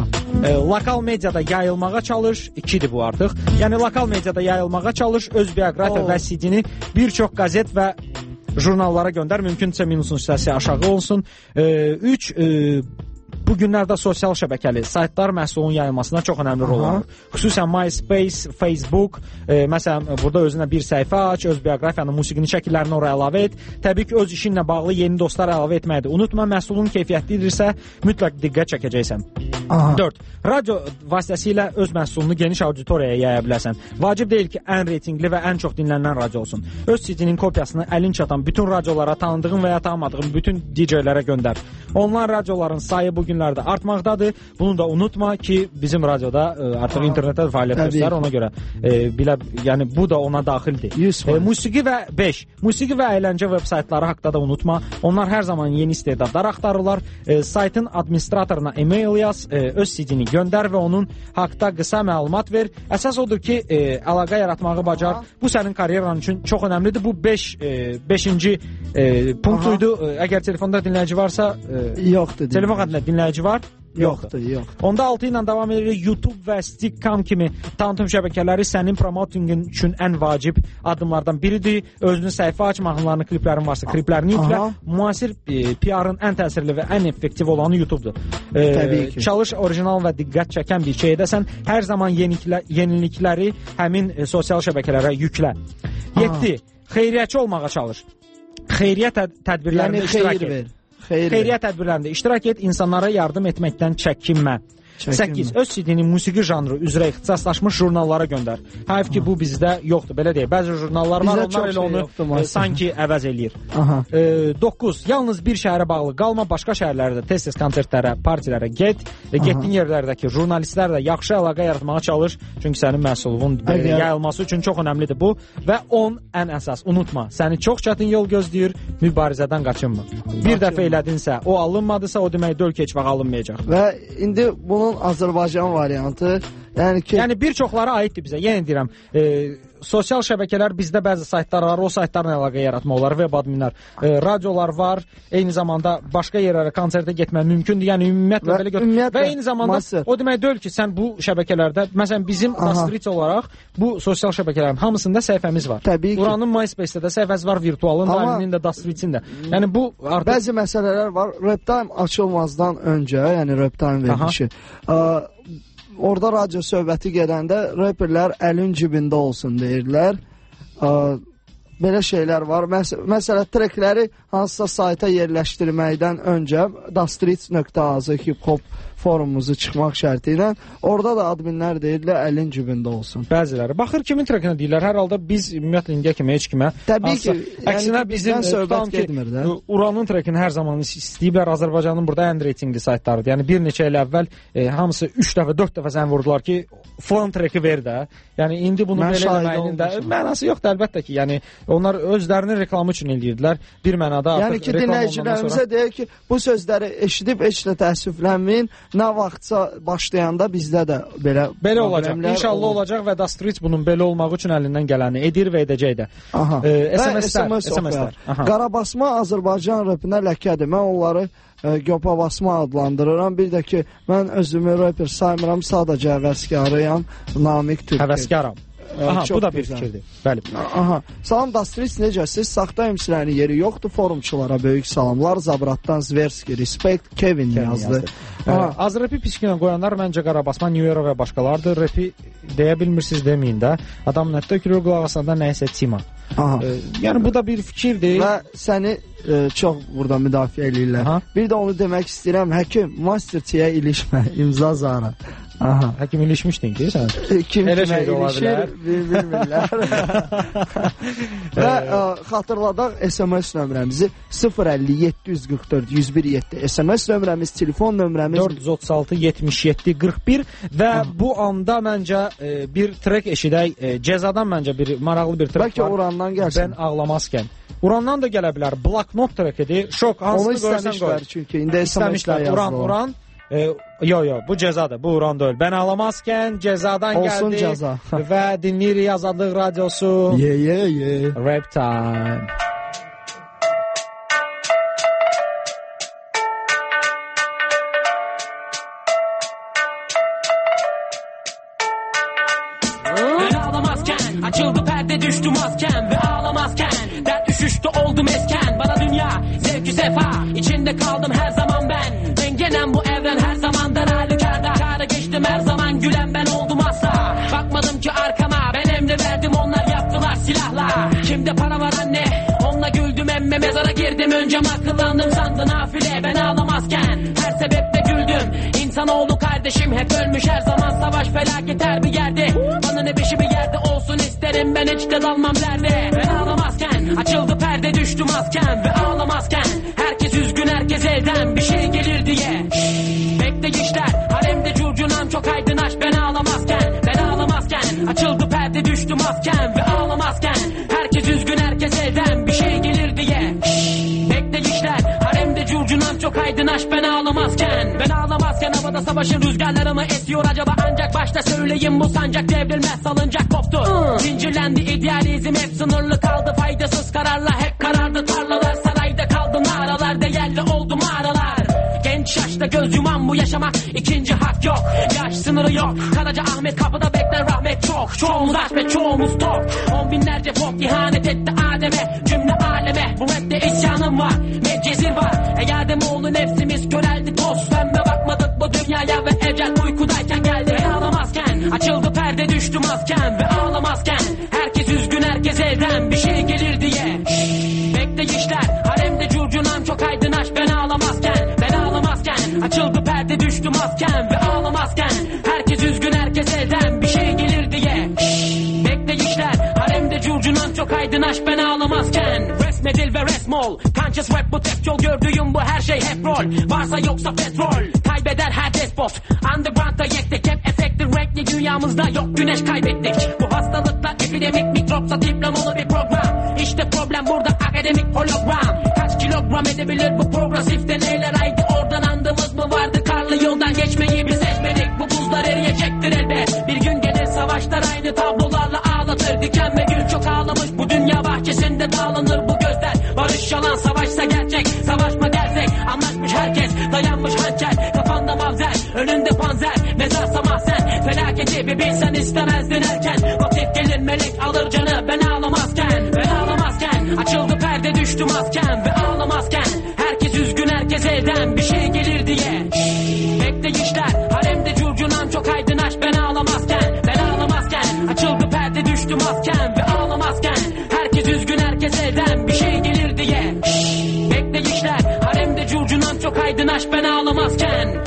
E, lokal mediada yayılmağa çalış, ikidir bu artıq. Yəni lokal mediada yayılmağa çalış, öz bioqrafiya və C D-ni bir çox qəzet və jurnallara göndər, mümkünsə minusun hissəsi aşağı olsun. E, üç e, Bu günlərdə sosial şəbəkəli saytlar məhsulun yayılmasına çox önəmli rol alır. Xüsusən MySpace, Facebook, e, məsələn, burada özünə bir səhifə aç, öz bioqrafiyanı, musiqini, şəkillərini oraya əlavə et. Təbii ki, öz işinlə bağlı yeni dostlar əlavə etməkdir. Unutma, məhsulun keyfiyyətlidirsə, mütləq diqqət çəkəcəksən. dörd. Radio vasitəsilə öz məhsulunu geniş auditoriyaya yaya bilərsən. Vacib deyil ki, ən reytingli və ən çox dinlənilən radio olsun. Öz C D-nin kopyasını əlin çatan bütün radiolara, tanıdığın və ya tanımadığın bütün D J-lərə göndər. Online radioların sayı bu günlərdə artmaqdadır. Bunu da unutma ki, bizim radioda e, artıq internetdə fəaliyyət göstərir. Ona görə e, bilə, yəni bu da ona daxildir. E, musiqi və beş. Musiqi və əyləncə veb-saytları haqqında da unutma. Onlar hər zaman yeni istedadlar axtarırlar. E, saytın administratoruna e-mail yaz, e, öz C D-ni göndər və onun haqqında qısa məlumat ver. Əsas odur ki, e, əlaqə yaratmağı bacar. Bu sənin karyeran üçün çox önəmlidir. Bu beş, e, beşinci e, punktuydu. E, əgər telefonda dinləyici varsa, e, yoxdur. Telefon xəttində dinləyici var. Yoxdur, yoxdur. Onda altı ilə davam edirik. YouTube və Stickam kimi tanıtım şəbəkələri sənin promotingin üçün ən vacib addımlardan biridir. Özünün səhifə aç, mahnılarını, kliplərin varsa kliplərini yüklə. Müasir e, P R-ın ən təsirli və ən effektiv olanı YouTube-dur. E, Təbii ki. Çalış orijinal və diqqət çəkən bir şey edəsən, hər zaman yeniliklə, yenilikləri həmin e, sosial şəbəkələrə yüklə. yeddi. Xeyriyyətçi olmağa çalış. Xeyriyyə təd tədbirlərində yəni iştirak et. Ver. Xeyr Xeyriyyə tədbirlərində iştirak et, insanlara yardım etməkdən çəkinmə. səkkiz. Öz C D-ni musiqi janrı üzrə ixtisaslaşmış jurnallara göndər. Həf ki, bu bizdə yoxdur, belə deyək. Bəzi jurnallar var, bizdə onlar elə onu yoxdur, sanki əvəz eləyir. doqquz. E, yalnız bir şəhərə bağlı qalma, başqa şəhərlərdə tez-tez konsertlərə, partilərə get. E, getdiyin yerlərdəki jurnalistlərlə yaxşı əlaqə yaratmağa çalış. Çünki sənin məhsulun yayılması üçün çox önəmlidir bu. Və on ən əsas, unutma, səni çox çətin yol gözləyir, mübarizədən qaçınma. Bir dəfə elədinsə, o alınmadısa, o demək deyil ki, heç vaxt alınmayacaq. Və indi bunu Azərbaycan variantı, yəni ki... Yəni bir çoxlara aiddir bizə, yenə deyirəm, e, sosial şəbəkələr bizdə bəzi saytlar var, o saytlarla əlaqə yaratma olar, web adminlər, e, radiolar var, eyni zamanda başqa yerlərə, konsertə getmək mümkündür, yəni ümumiyyətlə belə götür. Və eyni zamanda masır. O demək deyil ki, sən bu şəbəkələrdə, məsələn bizim Dastrit olaraq bu sosial şəbəkələrin hamısında səhifəmiz var. Təbii ki. Uranın MySpace-də də səhifəsi var, Virtualın, Dalinin də, Dastrit'in də. Yəni bu artıq... Bəzi məsələlər var, Reptime açılmazdan öncə, yəni Reptime verilişi. Orada radio söhbəti gedəndə reperlər əlin cibində olsun deyirlər. Belə şeylər var. Məs məsələ trekləri hansısa sayta yerləşdirməkdən öncə dastrit nöqtə az hip-hop forumumuzu çıxmaq şərti ilə orada da adminlər deyirlər əlin cibində olsun. Bəziləri. Baxır kimin trekinə deyirlər. Hər halda biz ümumiyyətlə indiyə kimi heç kimə. Təbii ki, əksinə yəni, bizim söhbət getmir də. Uranın trekini hər zaman istəyiblər. Azərbaycanın burada ən reytingli saytlarıdır. Yəni bir neçə il əvvəl e, hamısı üç dəfə, dörd dəfə sən vurdular ki, falan treki ver də. Yəni indi bunu mən belə deməyinin də mənası yoxdur əlbəttə ki. Yəni onlar özlərinin reklamı üçün eləyirdilər. Bir mənada artıq yəni ki, dinləyicilərimizə sonra... deyək ki, bu sözləri eşidib heç də təəssüflənməyin. Nə vaxtsa başlayanda bizdə də belə belə olacaq. İnşallah olur. Olacaq və Dastrit bunun belə olmaq üçün əlindən gələni edir və edəcək də. Aha. E, S M S-lər, S M S-lər. Qarabasma Azərbaycan rapinə ləkədir. Mən onları e, Göpabasma adlandırıram. Bir də ki, mən özümü rapper saymıram, sadəcə həvəskarıyam, Namiq Türk. Həvəskaram. Aha, bu da bir fikirdir. Bəli. Aha. Salam Dastrit, necəsiz? Saxta emsilərin yeri yoxdur. Forumçulara böyük salamlar. Zabratdan Zverski, Respect, Kevin, Kevin yazdı. yazdı. Azrapi piçkinə qoyanlar məncə Qarabasma, New Era və başqalardır. Repi deyə bilmirsiniz deməyin də. Adam nətdə ökülür qulaq asanda nəysə Tima. E, yəni bu da bir fikirdir. Və səni e, çox burada müdafiə eləyirlər. Aha. Bir də onu demək istəyirəm. Həkim, Master T-yə ilişmə, imza zara. Aha. Həkim ilişmişdin ki sən? Kim elə şey də ola bilər. Bilmirlər. Və ə, xatırladaq S M S nömrəmizi sıfır əlli yeddi yüz qırx dörd yüz bir yeddi S M S nömrəmiz, telefon nömrəmiz dörd yüz otuz altı yetmiş yeddi qırx bir və Aha. bu anda məncə e, bir trek eşidək. E, Cezadan məncə bir maraqlı bir trek Bəlkə var. Bəlkə Urandan gəlsin. Ben ağlamazkən. Urandan da gələ bilər. Bloknot trekidir. Şok hansını görsən qoy. Çünki indi S M S-lər Uran, Uran. E, yo yo bu cezadır, bu Uran deyil. Ben ağlamazkən cezadan olsun gəldi ceza. və dinləyirik Azadlıq Radiosu. Ye ye ye. Rap time. Ben ağlamazken açıldı perde, düştü masken ve ağlamazken dert düşüştü oldum esken. Bana dünya zevki sefa, içinde kaldım her zaman ben. Dengenen bu evren her zamandan halükarda. Kâra geçtim her zaman, gülen ben oldum asla. Bakmadım ki arkama, ben emri verdim, onlar yaptılar silahla. Kimde para var anne, onunla güldüm emme. Mezara girdim öncem, akıllandım sandı nafile. Ben ağlamazken her sebeple güldüm. İnsanoğlu kardeşim hep ölmüş her zaman. Savaş felaket her bir yerde. Bana ne beşi bir yerde olsun isterim, ben hiç de dalmam derde. Ben ağlamazken açıldı perde, düştü masken ve ağlamazken herkes üzgün, herkes evden bir şey gelir diye. Bekle işler haremde curcunam çok aydınlaş. Ben ağlamazken, ben ağlamazken açıldı perde, düştü masken ve ağlamazken herkes üzgün, herkes evden bir şey gelir diye. Bekle işler haremde curcunam çok aydınlaş. Ben ağlamazken, ben ağlamazken havada savaşın rüzgarları mı esiyor acaba? Ancak başta söyleyeyim, bu sancak devrilmez, salıncak koptu. Zincirlendi idealizm, hep sınırlı kaldı. Faydasız kararla hep karardı tarlalar. Sarayda kaldı naralar, değerli oldu mağaralar. Genç yaşta göz yuman bu yaşamak ikinci hak yok. Yaş sınırı yok. Karaca Ahmet kapıda bekler rahmet çok. Çoğumuz aç ve çoğumuz tok. On binlerce pop ihanet etti Adem'e. Cümle aleme bu rapte isyanım var. Medcezir var. Ey Ademoğlu nefsimiz köreldi toz. Pembe bakmadık bu dünyaya ve ecel uykudayken geldi. Ve ağlamazken açıldı perde düştü masken. Ve ağlamazken herkes üzgün herkes elden bir şey gelir diye. Bekleyişler haremde curcunam çok aydın aç ben ağlamazken. Ben ağlamazken açıldı perde düştü masken. Ve ağlamazken herkes üzgün herkes elden bir şey gelir diye. Bekleyişler haremde curcunam çok aydın aç ben ağlamazken. Resmedil ve resmol conscious rap bu tek yol gördüğüm bu her şey hep rol. Varsa yoksa petrol kaybeder her despot. Underground'da yektik hep efekti renkli dünyamızda yok güneş kaybettik. Bu hastalıklar epidemik mikropsa diplomalı bir program. İşte problem burada akademik hologram. Kaç kilogram edebilir bu progresifte neyler haydi oradan andığımız mı vardı karlı yoldan geçmeyi biz seçmedik. Bu buzlar eriyecektir elbet. Bir gün gelir savaşlar aynı tablolarla ağlatır. Diken ve gül çok ağlamış bu dünya bahçesinde dağlanır bu gözler. Barış yalan savaşsa gerçek savaşma dersek anlaşmış herkes dayanmış hançer. Kafanda mavzer önünde panzer mezarsa mahzen. Felaketi bir bilsen istemezdin erken. Vakit gelir melek alır canı ben ağlamazken. Ben ağlamazken açıldı perde düştü masken. Ve ağlamazken herkes üzgün herkes elden bir şey gelir diye. Bekleyişler haremde curcunam çok aydın aç ben ağlamazken. Ben ağlamazken açıldı perde düştü masken. Ve ağlamazken herkes üzgün herkes elden bir şey gelir diye. Bekleyişler haremde curcunam çok aydın aç ben ağlamazken.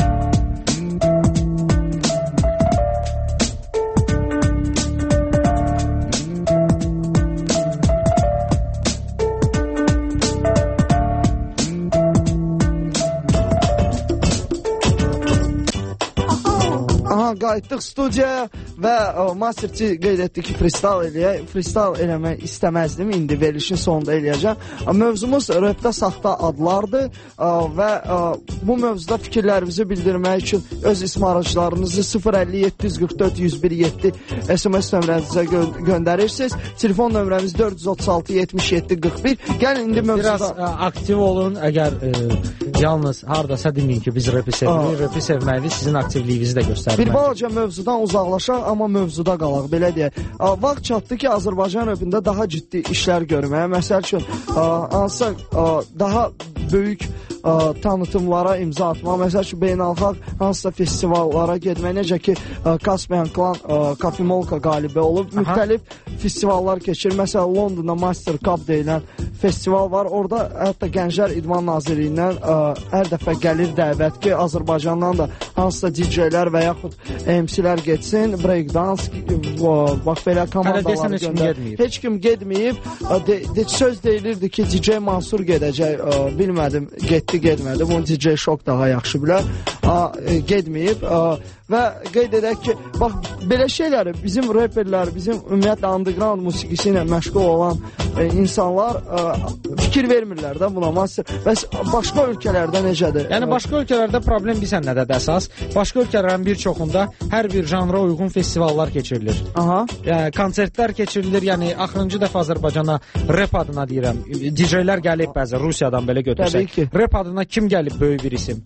Qayıtdıq studiyaya və o, masterçi qeyd etdi ki, freestyle eləyək. Freestyle eləmək istəməzdim, indi verilişin sonunda eləyəcəm. Mövzumuz rapdə saxta adlardır və bu mövzuda fikirlərinizi bildirmək üçün öz ism araclarınızı sıfır əlli yeddi yüz qırx dörd yüz bir yeddi S M S nömrənizə gö göndərirsiniz. Telefon nömrəmiz dörd yüz otuz altı yetmiş yeddi qırx bir. Gəlin indi mövzuda... Biraz ə, aktiv olun, əgər ə, yalnız haradasa deməyin ki, biz rapi sevirik, rapi sevməlidir, sizin aktivliyinizi də göstərmək. Bir balaca mövzudan uzaqlaşaq, amma mövzuda qalaq, belə deyək. Vaxt çatdı ki, Azərbaycan rapində daha ciddi işlər görməyə. Məsəl üçün, hansısa daha böyük ə, tanıtımlara imza atmaq, məsəl ki, beynəlxalq hansısa festivallara getmək, necə ki, ə, Caspian Clan ə, Kafimolka qalibi olub, Aha. müxtəlif festivallar keçir. Məsələn, Londonda Master Cup deyilən festival var. Orada hətta Gənclər İdman Nazirliyindən ə, hər dəfə gəlir dəvət ki, Azərbaycandan da hansısa D J-lər və yaxud M C-lər getsin, breakdance, bax belə komandalar göndər. Heç kim gedməyib. De, de, söz deyilirdi ki, D J Mansur gedəcək, ə, bilmədim, getdi, getmədi. Bunu D J Şok daha yaxşı bilər. Ə, gedməyib ə, və qeyd edək ki, bax, belə şeyləri bizim rapperlər, bizim ümumiyyətlə underground musiqisi ilə məşğul olan ə, insanlar ə, fikir vermirlər də buna. Bəs başqa ölkələrdə necədir? Yəni, başqa ölkələrdə problem bilsən nədədir əsas? Başqa ölkələrin bir çoxunda hər bir janra uyğun festivallar keçirilir. Aha. Yəni, konsertlər keçirilir. Yəni, axırıncı dəfə Azərbaycana rap adına deyirəm. D J-lər gəlib bəzən Rusiyadan belə götürsək. Rap adına kim gəlib böyük bir isim?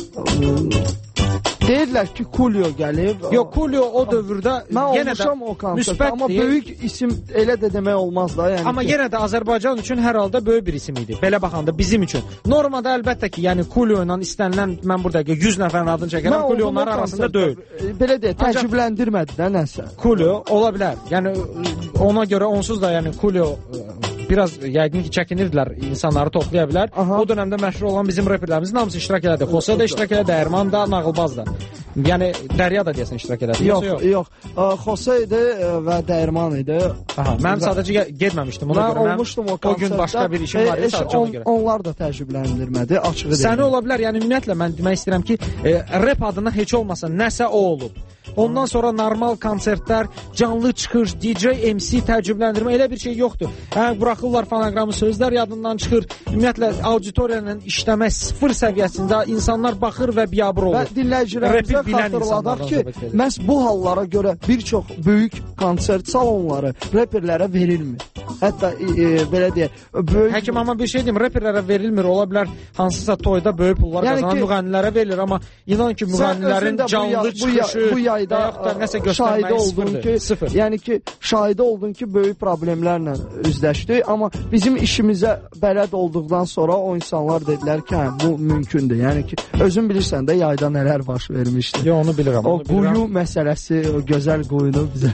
Deyirlər ki, Coolio gəlib. Yox, Coolio o dövrdə yenə də müsbət amma böyük isim elə də demək olmaz da. Yəni amma ki... yenə də Azərbaycan üçün hər halda böyük bir isim idi. Belə baxanda bizim üçün. Normada əlbəttə ki, yəni Coolio ilə istənilən, mən buradakı yüz nəfərin adını çəkərəm, Coolio onların arasında deyil. Belə deyək, təcrübələndirmədi də nəsə. Coolio ola bilər. Yəni ona görə onsuz da yəni Coolio biraz yəqin ki, çəkinirdilər, insanları toplaya bilər. Aha. O dönəmdə məşhur olan bizim rapperlərimizin hamısı iştirak elədi. Xosya da iştirak elədi, Ərman da, Nağılbaz da. Yəni Dərya da deyəsən iştirak elədi. Yox, yox. yox. Xosya idi və Dərman idi. Aha, mən sadəcə getməmişdim. Ona mən görə olmuşdum o, o gün başqa bir işim var idi, sadəcə ona görə. Onlar da təcrübələndirmədi, açığı deyil. Səni ola bilər, yəni ümumiyyətlə mən demək istəyirəm ki, e, rap adına heç olmasa nəsə o olub. Ondan sonra normal konsertlər, canlı çıxış, D J, M C təcrübələndirmə elə bir şey yoxdur. Hə, buraxırlar fonoqramı, sözlər yadından çıxır. Ümumiyyətlə auditoriya ilə işləmək sıfır səviyyəsində insanlar baxır və biabır olur. Və dinləyicilərimizə xatırladaq ki, məhz bu hallara görə bir çox böyük konsert salonları rapperlərə verilmir. hətta e, belə deyək, böyük... Həkim, amma bir şey deyim, reperlərə verilmir, ola bilər hansısa toyda böyük pullar yəni qazanan müğənnilərə verilir, amma inan ki, müğənnilərin canlı çıxışı bu yayda da nəsə göstərməyi sıfırdır. Ki, sıfır. Yəni ki, şahidi oldun ki, böyük problemlərlə üzləşdik, amma bizim işimizə bələd olduqdan sonra o insanlar dedilər ki, hə, bu mümkündür. Yəni ki, özün bilirsən də yayda nələr baş vermişdi. Yo, onu bilirəm. O onu quyu bilirəm. məsələsi, o gözəl quyunu bizə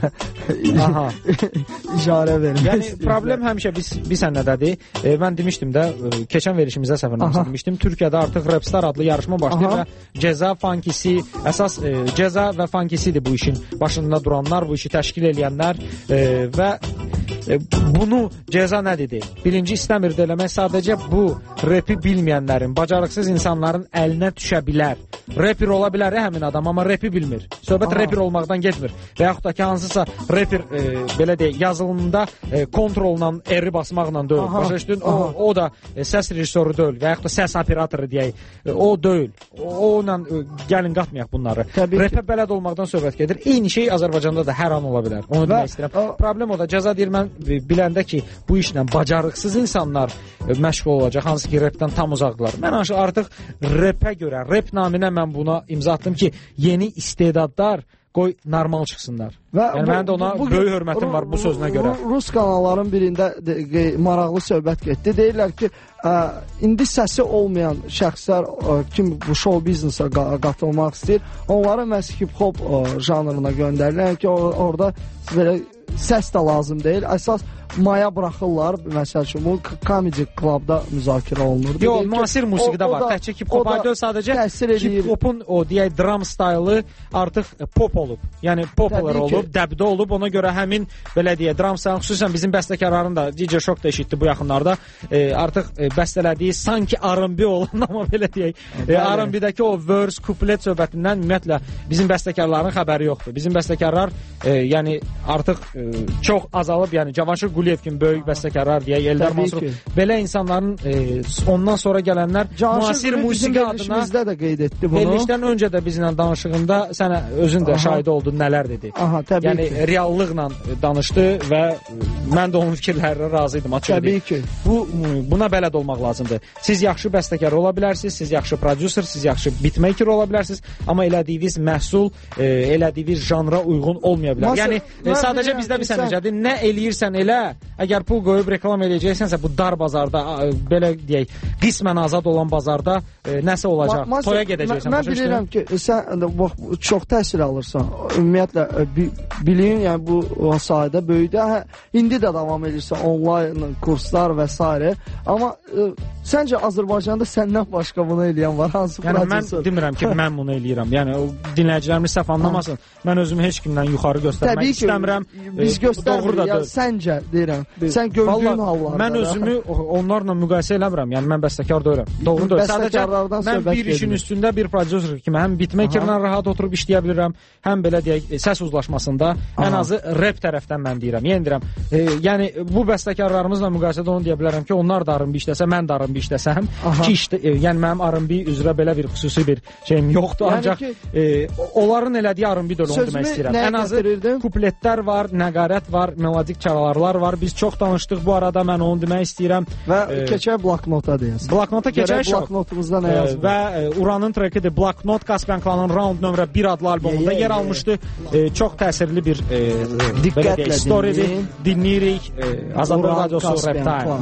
icarə vermək yəni, istəyirlər. Problem həmişə biz, biz sənnədədir. E, mən demişdim də, e, keçən verişimizə səfərləmişdim demişdim. Türkiyədə artıq Rapstar adlı yarışma başlayır Aha. və Ceza, Funkisi, əsas e, Ceza və Funkisidir bu işin başında duranlar, bu işi təşkil edənlər e, və e, bunu Ceza nə dedi? Birinci istəmirdi eləmək, sadəcə bu rapi bilməyənlərin, bacarıqsız insanların əlinə düşə bilər. Rapper ola bilər ya həmin adam, amma rapi bilmir. Söhbət Aha. rapper olmaqdan getmir. Və yaxud da ki, hansısa rapper e, belə deyək, yazılımında e, kontrolla eri basmaqla deyil. Başa düşdün? O, o da e, səs rejissoru deyil və yaxud da səs operatoru deyək. E, o deyil. O ilə e, gəlin qatmayaq bunları. Rapə bələd olmaqdan söhbət gedir. Eyni şey Azərbaycanda da hər an ola bilər. Onu və, demək istəyirəm. O, Problem o da, Cəza deyir, mən biləndə ki, bu işlə bacarıqsız insanlar e, məşğul olacaq, hansı ki, rapdən tam uzaqdılar. Mən artıq rapə görə, rap naminə mən buna imza atdım ki, yeni istedadlar qoy normal çıxsınlar. Və yəni mənim də ona bu, bu, böyük hörmətim var bu sözünə görə. Rus kanalların birində de, de, maraqlı söhbət getdi. Deyirlər ki, ə, indi səsi olmayan şəxslər ə, kim bu show biznesa qatılmaq istəyir, onları məhz hip-hop ə, janrına göndərirlər ki, or orada belə səs də lazım deyil. Əsas maya buraxırlar. Məsəl üçün bu Comedy Club'da müzakirə olunur. Yox, müasir musiqidə var. Təkcə hip-hop deyil, sadəcə hip-hopun o deyək drum stylı artıq pop olub. Yəni popular olub, dəbdə olub. Ona görə həmin belə deyək drum stylı, xüsusən bizim bəstəkarların da D J Shock da eşitdi bu yaxınlarda. E, artıq e, bəstələdiyi sanki R and B olan, amma belə deyək, e, R and B-dəki o verse, kuplet söhbətindən ümumiyyətlə bizim bəstəkarların xəbəri yoxdur. Bizim bəstəkarlar e, yəni artıq e, çox azalıb, yəni Cavanşir Quliyev kimi böyük bəstəkarlar deyək, Eldar Mansur, belə insanların e, ondan sonra gələnlər müasir musiqi adına də qeyd etdi bunu. Verilişdən öncə də bizlə danışığında sənə özün də Aha. şahid oldun, nələr dedi. Aha, təbii yəni ki. reallıqla danışdı və mən də onun fikirlərinə razı idim, açıq Təbii ki. Bu buna bələd olmaq lazımdır. Siz yaxşı bəstəkar ola bilərsiniz, siz yaxşı prodüser, siz yaxşı beatmaker ola bilərsiniz, amma elədiyiniz məhsul, e, elədiyiniz janra uyğun olmaya bilər. Masa, yəni e, sadəcə bizdə bir sənəcədir. Nə eləyirsən elə, əgər pul qoyub reklam eləyəcəksənsə bu dar bazarda, a, belə deyək, qismən azad olan bazarda e, nəsə olacaq. Ma Toya gedəcəksən. Mən bilirəm ki, sən bax, çox təsir alırsan. Ümumiyyətlə bilin, yəni bu sahədə böyükdə hə, indi də davam edirsən onlayn kurslar və s. Amma ə, səncə Azərbaycanda səndən başqa bunu eləyən var? Hansı yəni prodüser? Mən demirəm ki, mən bunu eləyirəm. Yəni o dinləyicilərimiz səhv anlamasın. Mən özümü heç kimdən yuxarı göstərmək Təbii ki, istəmirəm. Biz göstərmirik. Ya, səncə deyirəm. Biz, sən gördüyün hallarda. Mən özümü onlarla müqayisə eləmirəm. Yəni mən bəstəkar deyirəm. Doğru deyil. Sadəcə mən bir işin edir. üstündə bir prodüser kimi həm beatmakerlə rahat oturub işləyə bilirəm, həm belə deyək səs uzlaşmasında Aha. ən azı rap tərəfdən mən deyirəm. Yəni deyirəm, e, yəni bu bəstəkarlarımızla müqayisədə onu deyə bilərəm ki, onlar da R and B işləsə, mən də R and B işləsəm, ki işdə, e, yəni mənim R and B üzrə belə bir xüsusi bir şeyim yoxdur, yəni ancaq ki, e, onların elədiyi R and B də onu demək istəyirəm. Ən azı getirirdim? Kupletlər var, nəqarət var, melodik çaralarlar var. Biz çox danışdıq bu arada, mən onu demək istəyirəm. Və e, keçək bloknota deyəsən. Bloknota keçək. Bloknotumuzda nə yazılır? Və e, Uranın trekidir Bloknot, Kaspian Klanın Round nömrə bir adlı albomunda yer almışdı. E, çox təsirli bir e, diqqətlə storydir. Dinləyirik. E, Azadlıq Radiosu Rap Time.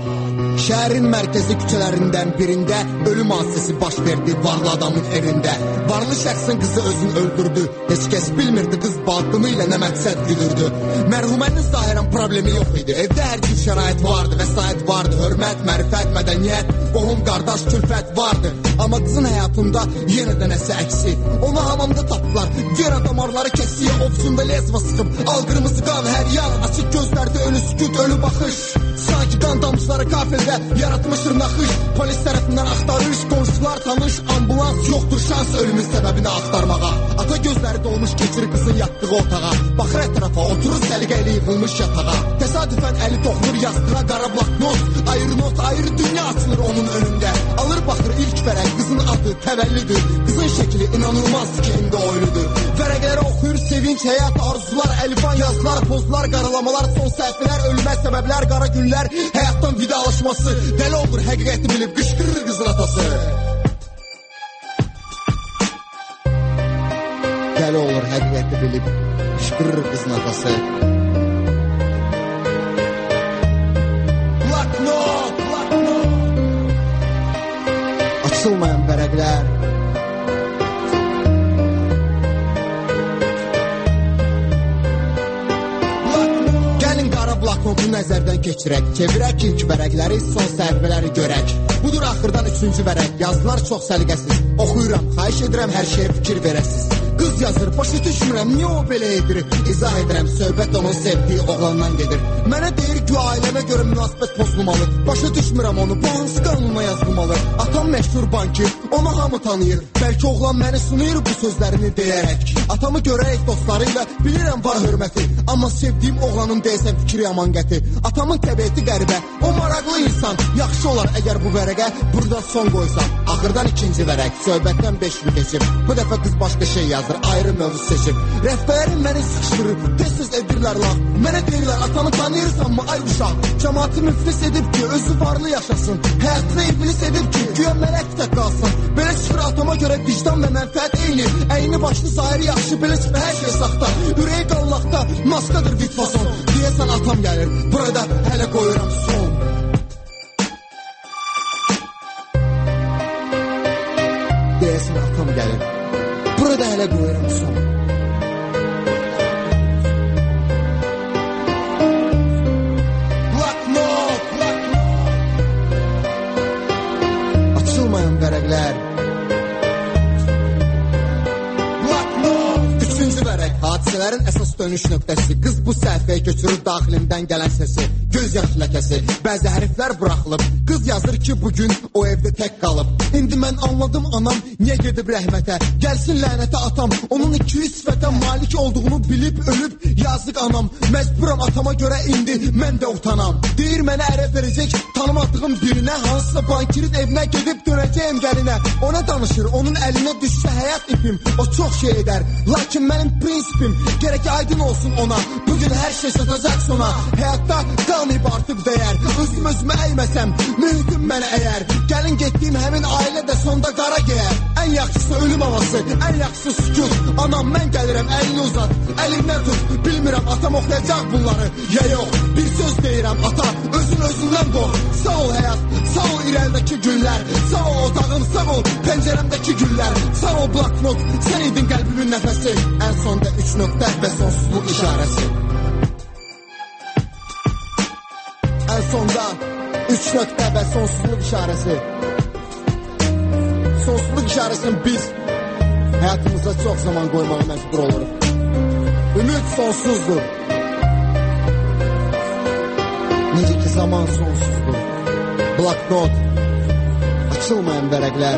Şəhərin mərkəzi küçələrindən birində ölüm hadisəsi baş verdi varlı adamın evində. Varlı şəxsin qızı özünü öldürdü. Heç kəs bilmirdi qız badımı ilə nə məqsəd güdürdü. Mərhumənin zahirən problemi yox idi. Evdə hər gün şərait vardı, vəsait vardı. Hörmət, mərifət, mədəniyyət, qohum, qardaş, külfət vardı. Amma qızın həyatında yenə də nəsə əksi. Onu hamamda tapdılar. Vera damarları kəsiyə, ovsunda lezva sıxıb. Al qırmızı qan hər yan, açıq gözlərdə ölü sükut, ölü baxış. Sanki qan damcıları kafirdə yaratmışdır naxış. Polis tərəfindən axtarış, qonşular tanış. Ambulans yoxdur şans ölümün səbəbini axtarmağa. Ata gözləri dolmuş keçir qızın yatdığı otağa. Baxır ətrafa, oturur səliqə ilə yığılmış yatağa. Təsadüfən əli toxunur yastığa qara bloknot. Ayrı not, ayrı dünya açılır onun önündə. Alır baxır ilk vərəq, qızın adı təvəllüdür. Qızın şəkli inanılmaz ki, indi oyludur. Vərəqləri oxuyur, sevir sevinç, həyat, arzular, əlifan yazılar, pozlar, qaralamalar, son səhvələr, ölmə səbəblər, qara günlər, həyatdan vidalaşması, dəli olur həqiqəti bilib qışqırır qızın atası. Dəli olur həqiqəti bilib qışqırır qızın atası. Black note, black note. Açılmayan vərəqlər. Bloknotu nəzərdən keçirək, çevirək ilk vərəqləri, son səhifələri görək. Budur axırdan üçüncü vərəq, yazılar çox səliqəsiz. Oxuyuram, xahiş edirəm hər şeyə fikir verəsiz. Qız yazır, başa düşmürəm, niyə o belə edir? İzah edirəm, söhbət onun sevdiyi oğlandan gedir. Mənə deyir ki, ailəmə görə münasibət pozulmalı. Başa düşmürəm onu, bu hansı qanuna yazılmalı? Atam məşhur bankir, onu hamı tanıyır. Bəlkə oğlan məni sınıyır bu sözlərini deyərək. Atamı görərək dostlarıyla bilirəm var hörməti. Amma sevdiyim oğlanın deyəsən fikri yaman qəti. Atamın təbiəti qəribə, o maraqlı insan. Yaxşı olar əgər bu vərəqə buradan son qoysam. Axırdan ikinci vərəq, söhbətdən beş il keçib. Bu dəfə qız başqa şey yazır, ayrı mövzu seçib. Rəhbərim məni sıxışdırır, tez-tez edirlər laf. Mənə deyirlər, atamı tanıyırsanmı ay uşaq? Cəmaatı müflis edib ki, özü varlı yaşasın. Həyatını iblis edib ki, güya mələk tək qalsın. Belə çıxır atama görə vicdan və mənfəət eyni. Əyni başlı zahiri yaxşı, belə çıxır hər şey saxta. Ürəyi qanlaqda, maskadır vitfason. Deyəsən atam gəlir, burada hələ qoyuram son. Deyəsən atam gəlir, burada hələ qoyuram son. Black note, black note. Açılmayan vərəqlər. Black note. Üçüncü vərəq, hadisələrin əsas dönüş nöqtəsi. Qız bu səhifəyə köçürür daxilindən gələn səsi. Göz yaş ləkəsi, bəzi hərflər buraxılıb. Qız yazır ki, bugün o evdə tək qalıb. İndi mən anladım anam niyə gedib rəhmətə. Gəlsin lənətə atam, onun iki yüz sifətə malik olduğunu bilib ölüb. Yazıq anam, məcburam atama görə indi mən də utanam. Deyir mənə ərə verəcək tanımadığım birinə. Hansısa bankirin evinə gedib dönəcəyim gəlinə. Ona danışır, onun əlinə düşsə həyat ipim. O çox şey edər, lakin mənim prinsipim gərək aydın olsun ona. Bugün hər şey çatacaq sona. Həyatda qalmayıb artıq dəyər. Özüm özümə əyməsəm, mühütüm mənə əyər. Gəlin getdiyim həmin ailə də sonda qara geyər. Ən yaxşısı ölüm havası, ən yaxşısı sükut. Anam mən gəlirəm, əlini uzat, əlimdən tut. Bilmirəm atam oxuyacaq bunları ya yox. Bir söz deyirəm ata, özün özündən qol. Sağ ol həyat, sağ ol irəldəki günlər. Sağ ol otağım, sağ ol pəncərəmdəki güllər. Sağ ol bloknot, sən idin qəlbimin nəfəsi. Ən sonda üç nöqtə və sonsuzluq işarəsi. Ən sonda üç nöqtə və sonsuzluq işarəsi. Sonsuzluq işarəsini biz həyatımızda çox zaman qoymağa məcbur oluruq. Ümid sonsuzdur. Necə ki zaman sonsuzdur. Bloknot, açılmayan vərəqlər.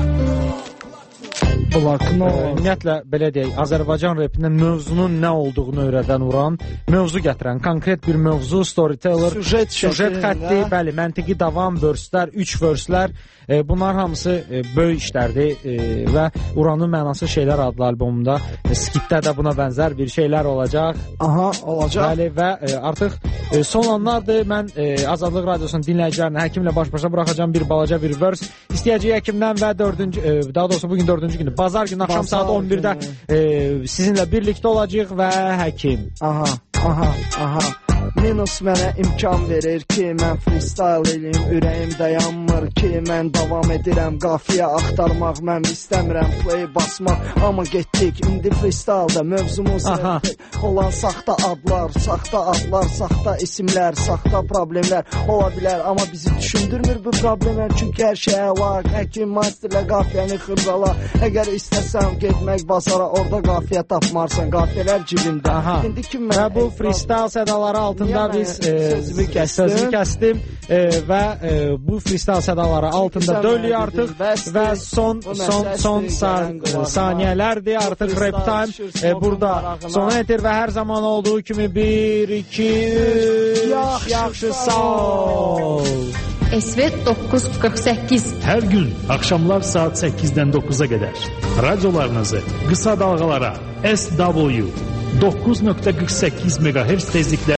Ümumiyyətlə, belə deyək, Azərbaycan repində mövzunun nə olduğunu öyrədən Uran, mövzu gətirən, konkret bir mövzu, storyteller, süjet, süjet xətti, bəli, məntiqi davam, vörslər, üç vörslər, e, bunlar hamısı e, böyük işlərdir e, və Uranın Mənası Şeylər adlı albomunda e, skitdə də buna bənzər bir şeylər olacaq. Aha, olacaq. Bəli, və e, artıq e, son anlardır, mən e, Azadlıq Radiosunun dinləyicilərini həkimlə baş-başa buraxacağım bir balaca bir vörs. İstəyəcək həkimdən və dördüncü, e, daha doğrusu bugün dördüncü günü, bazar günü axşam saat on birdə e, sizinlə birlikdə olacaq və həkim. Aha, aha, aha. Minus mənə imkan verir ki, mən freestyle eləyim, ürəyim dayanmır ki, mən davam edirəm qafiyə axtarmaq, mən istəmirəm play basmaq, amma getdik, indi freestyle-da mövzumuz olan saxta adlar, saxta adlar, saxta isimlər, saxta problemlər ola bilər, amma bizi düşündürmür bu problemlər, çünki hər şeyə var, həkim masterlə qafiyəni xırdala, əgər istəsəm getmək bazara, orada qafiyə tapmarsan, qafiyələr cibində. İndi kim mən... Və bu freestyle sədaları altında biz e, sözümü kəsdim, kəsdim e, və e, bu freestyle sədaları altında dölüyor artıq və son son son saniyələrdir artıq rap time e, burada sona etir və hər zaman olduğu kimi bir, iki, üç, yaxşı, sağ ol. S V doqquz qırx səkkiz. Hər gün axşamlar saat səkkizdən dokkuza qədər radiolarınızı qısa dalğalara S W doqquz nöqtə qırx səkkiz meqahertz tezliklə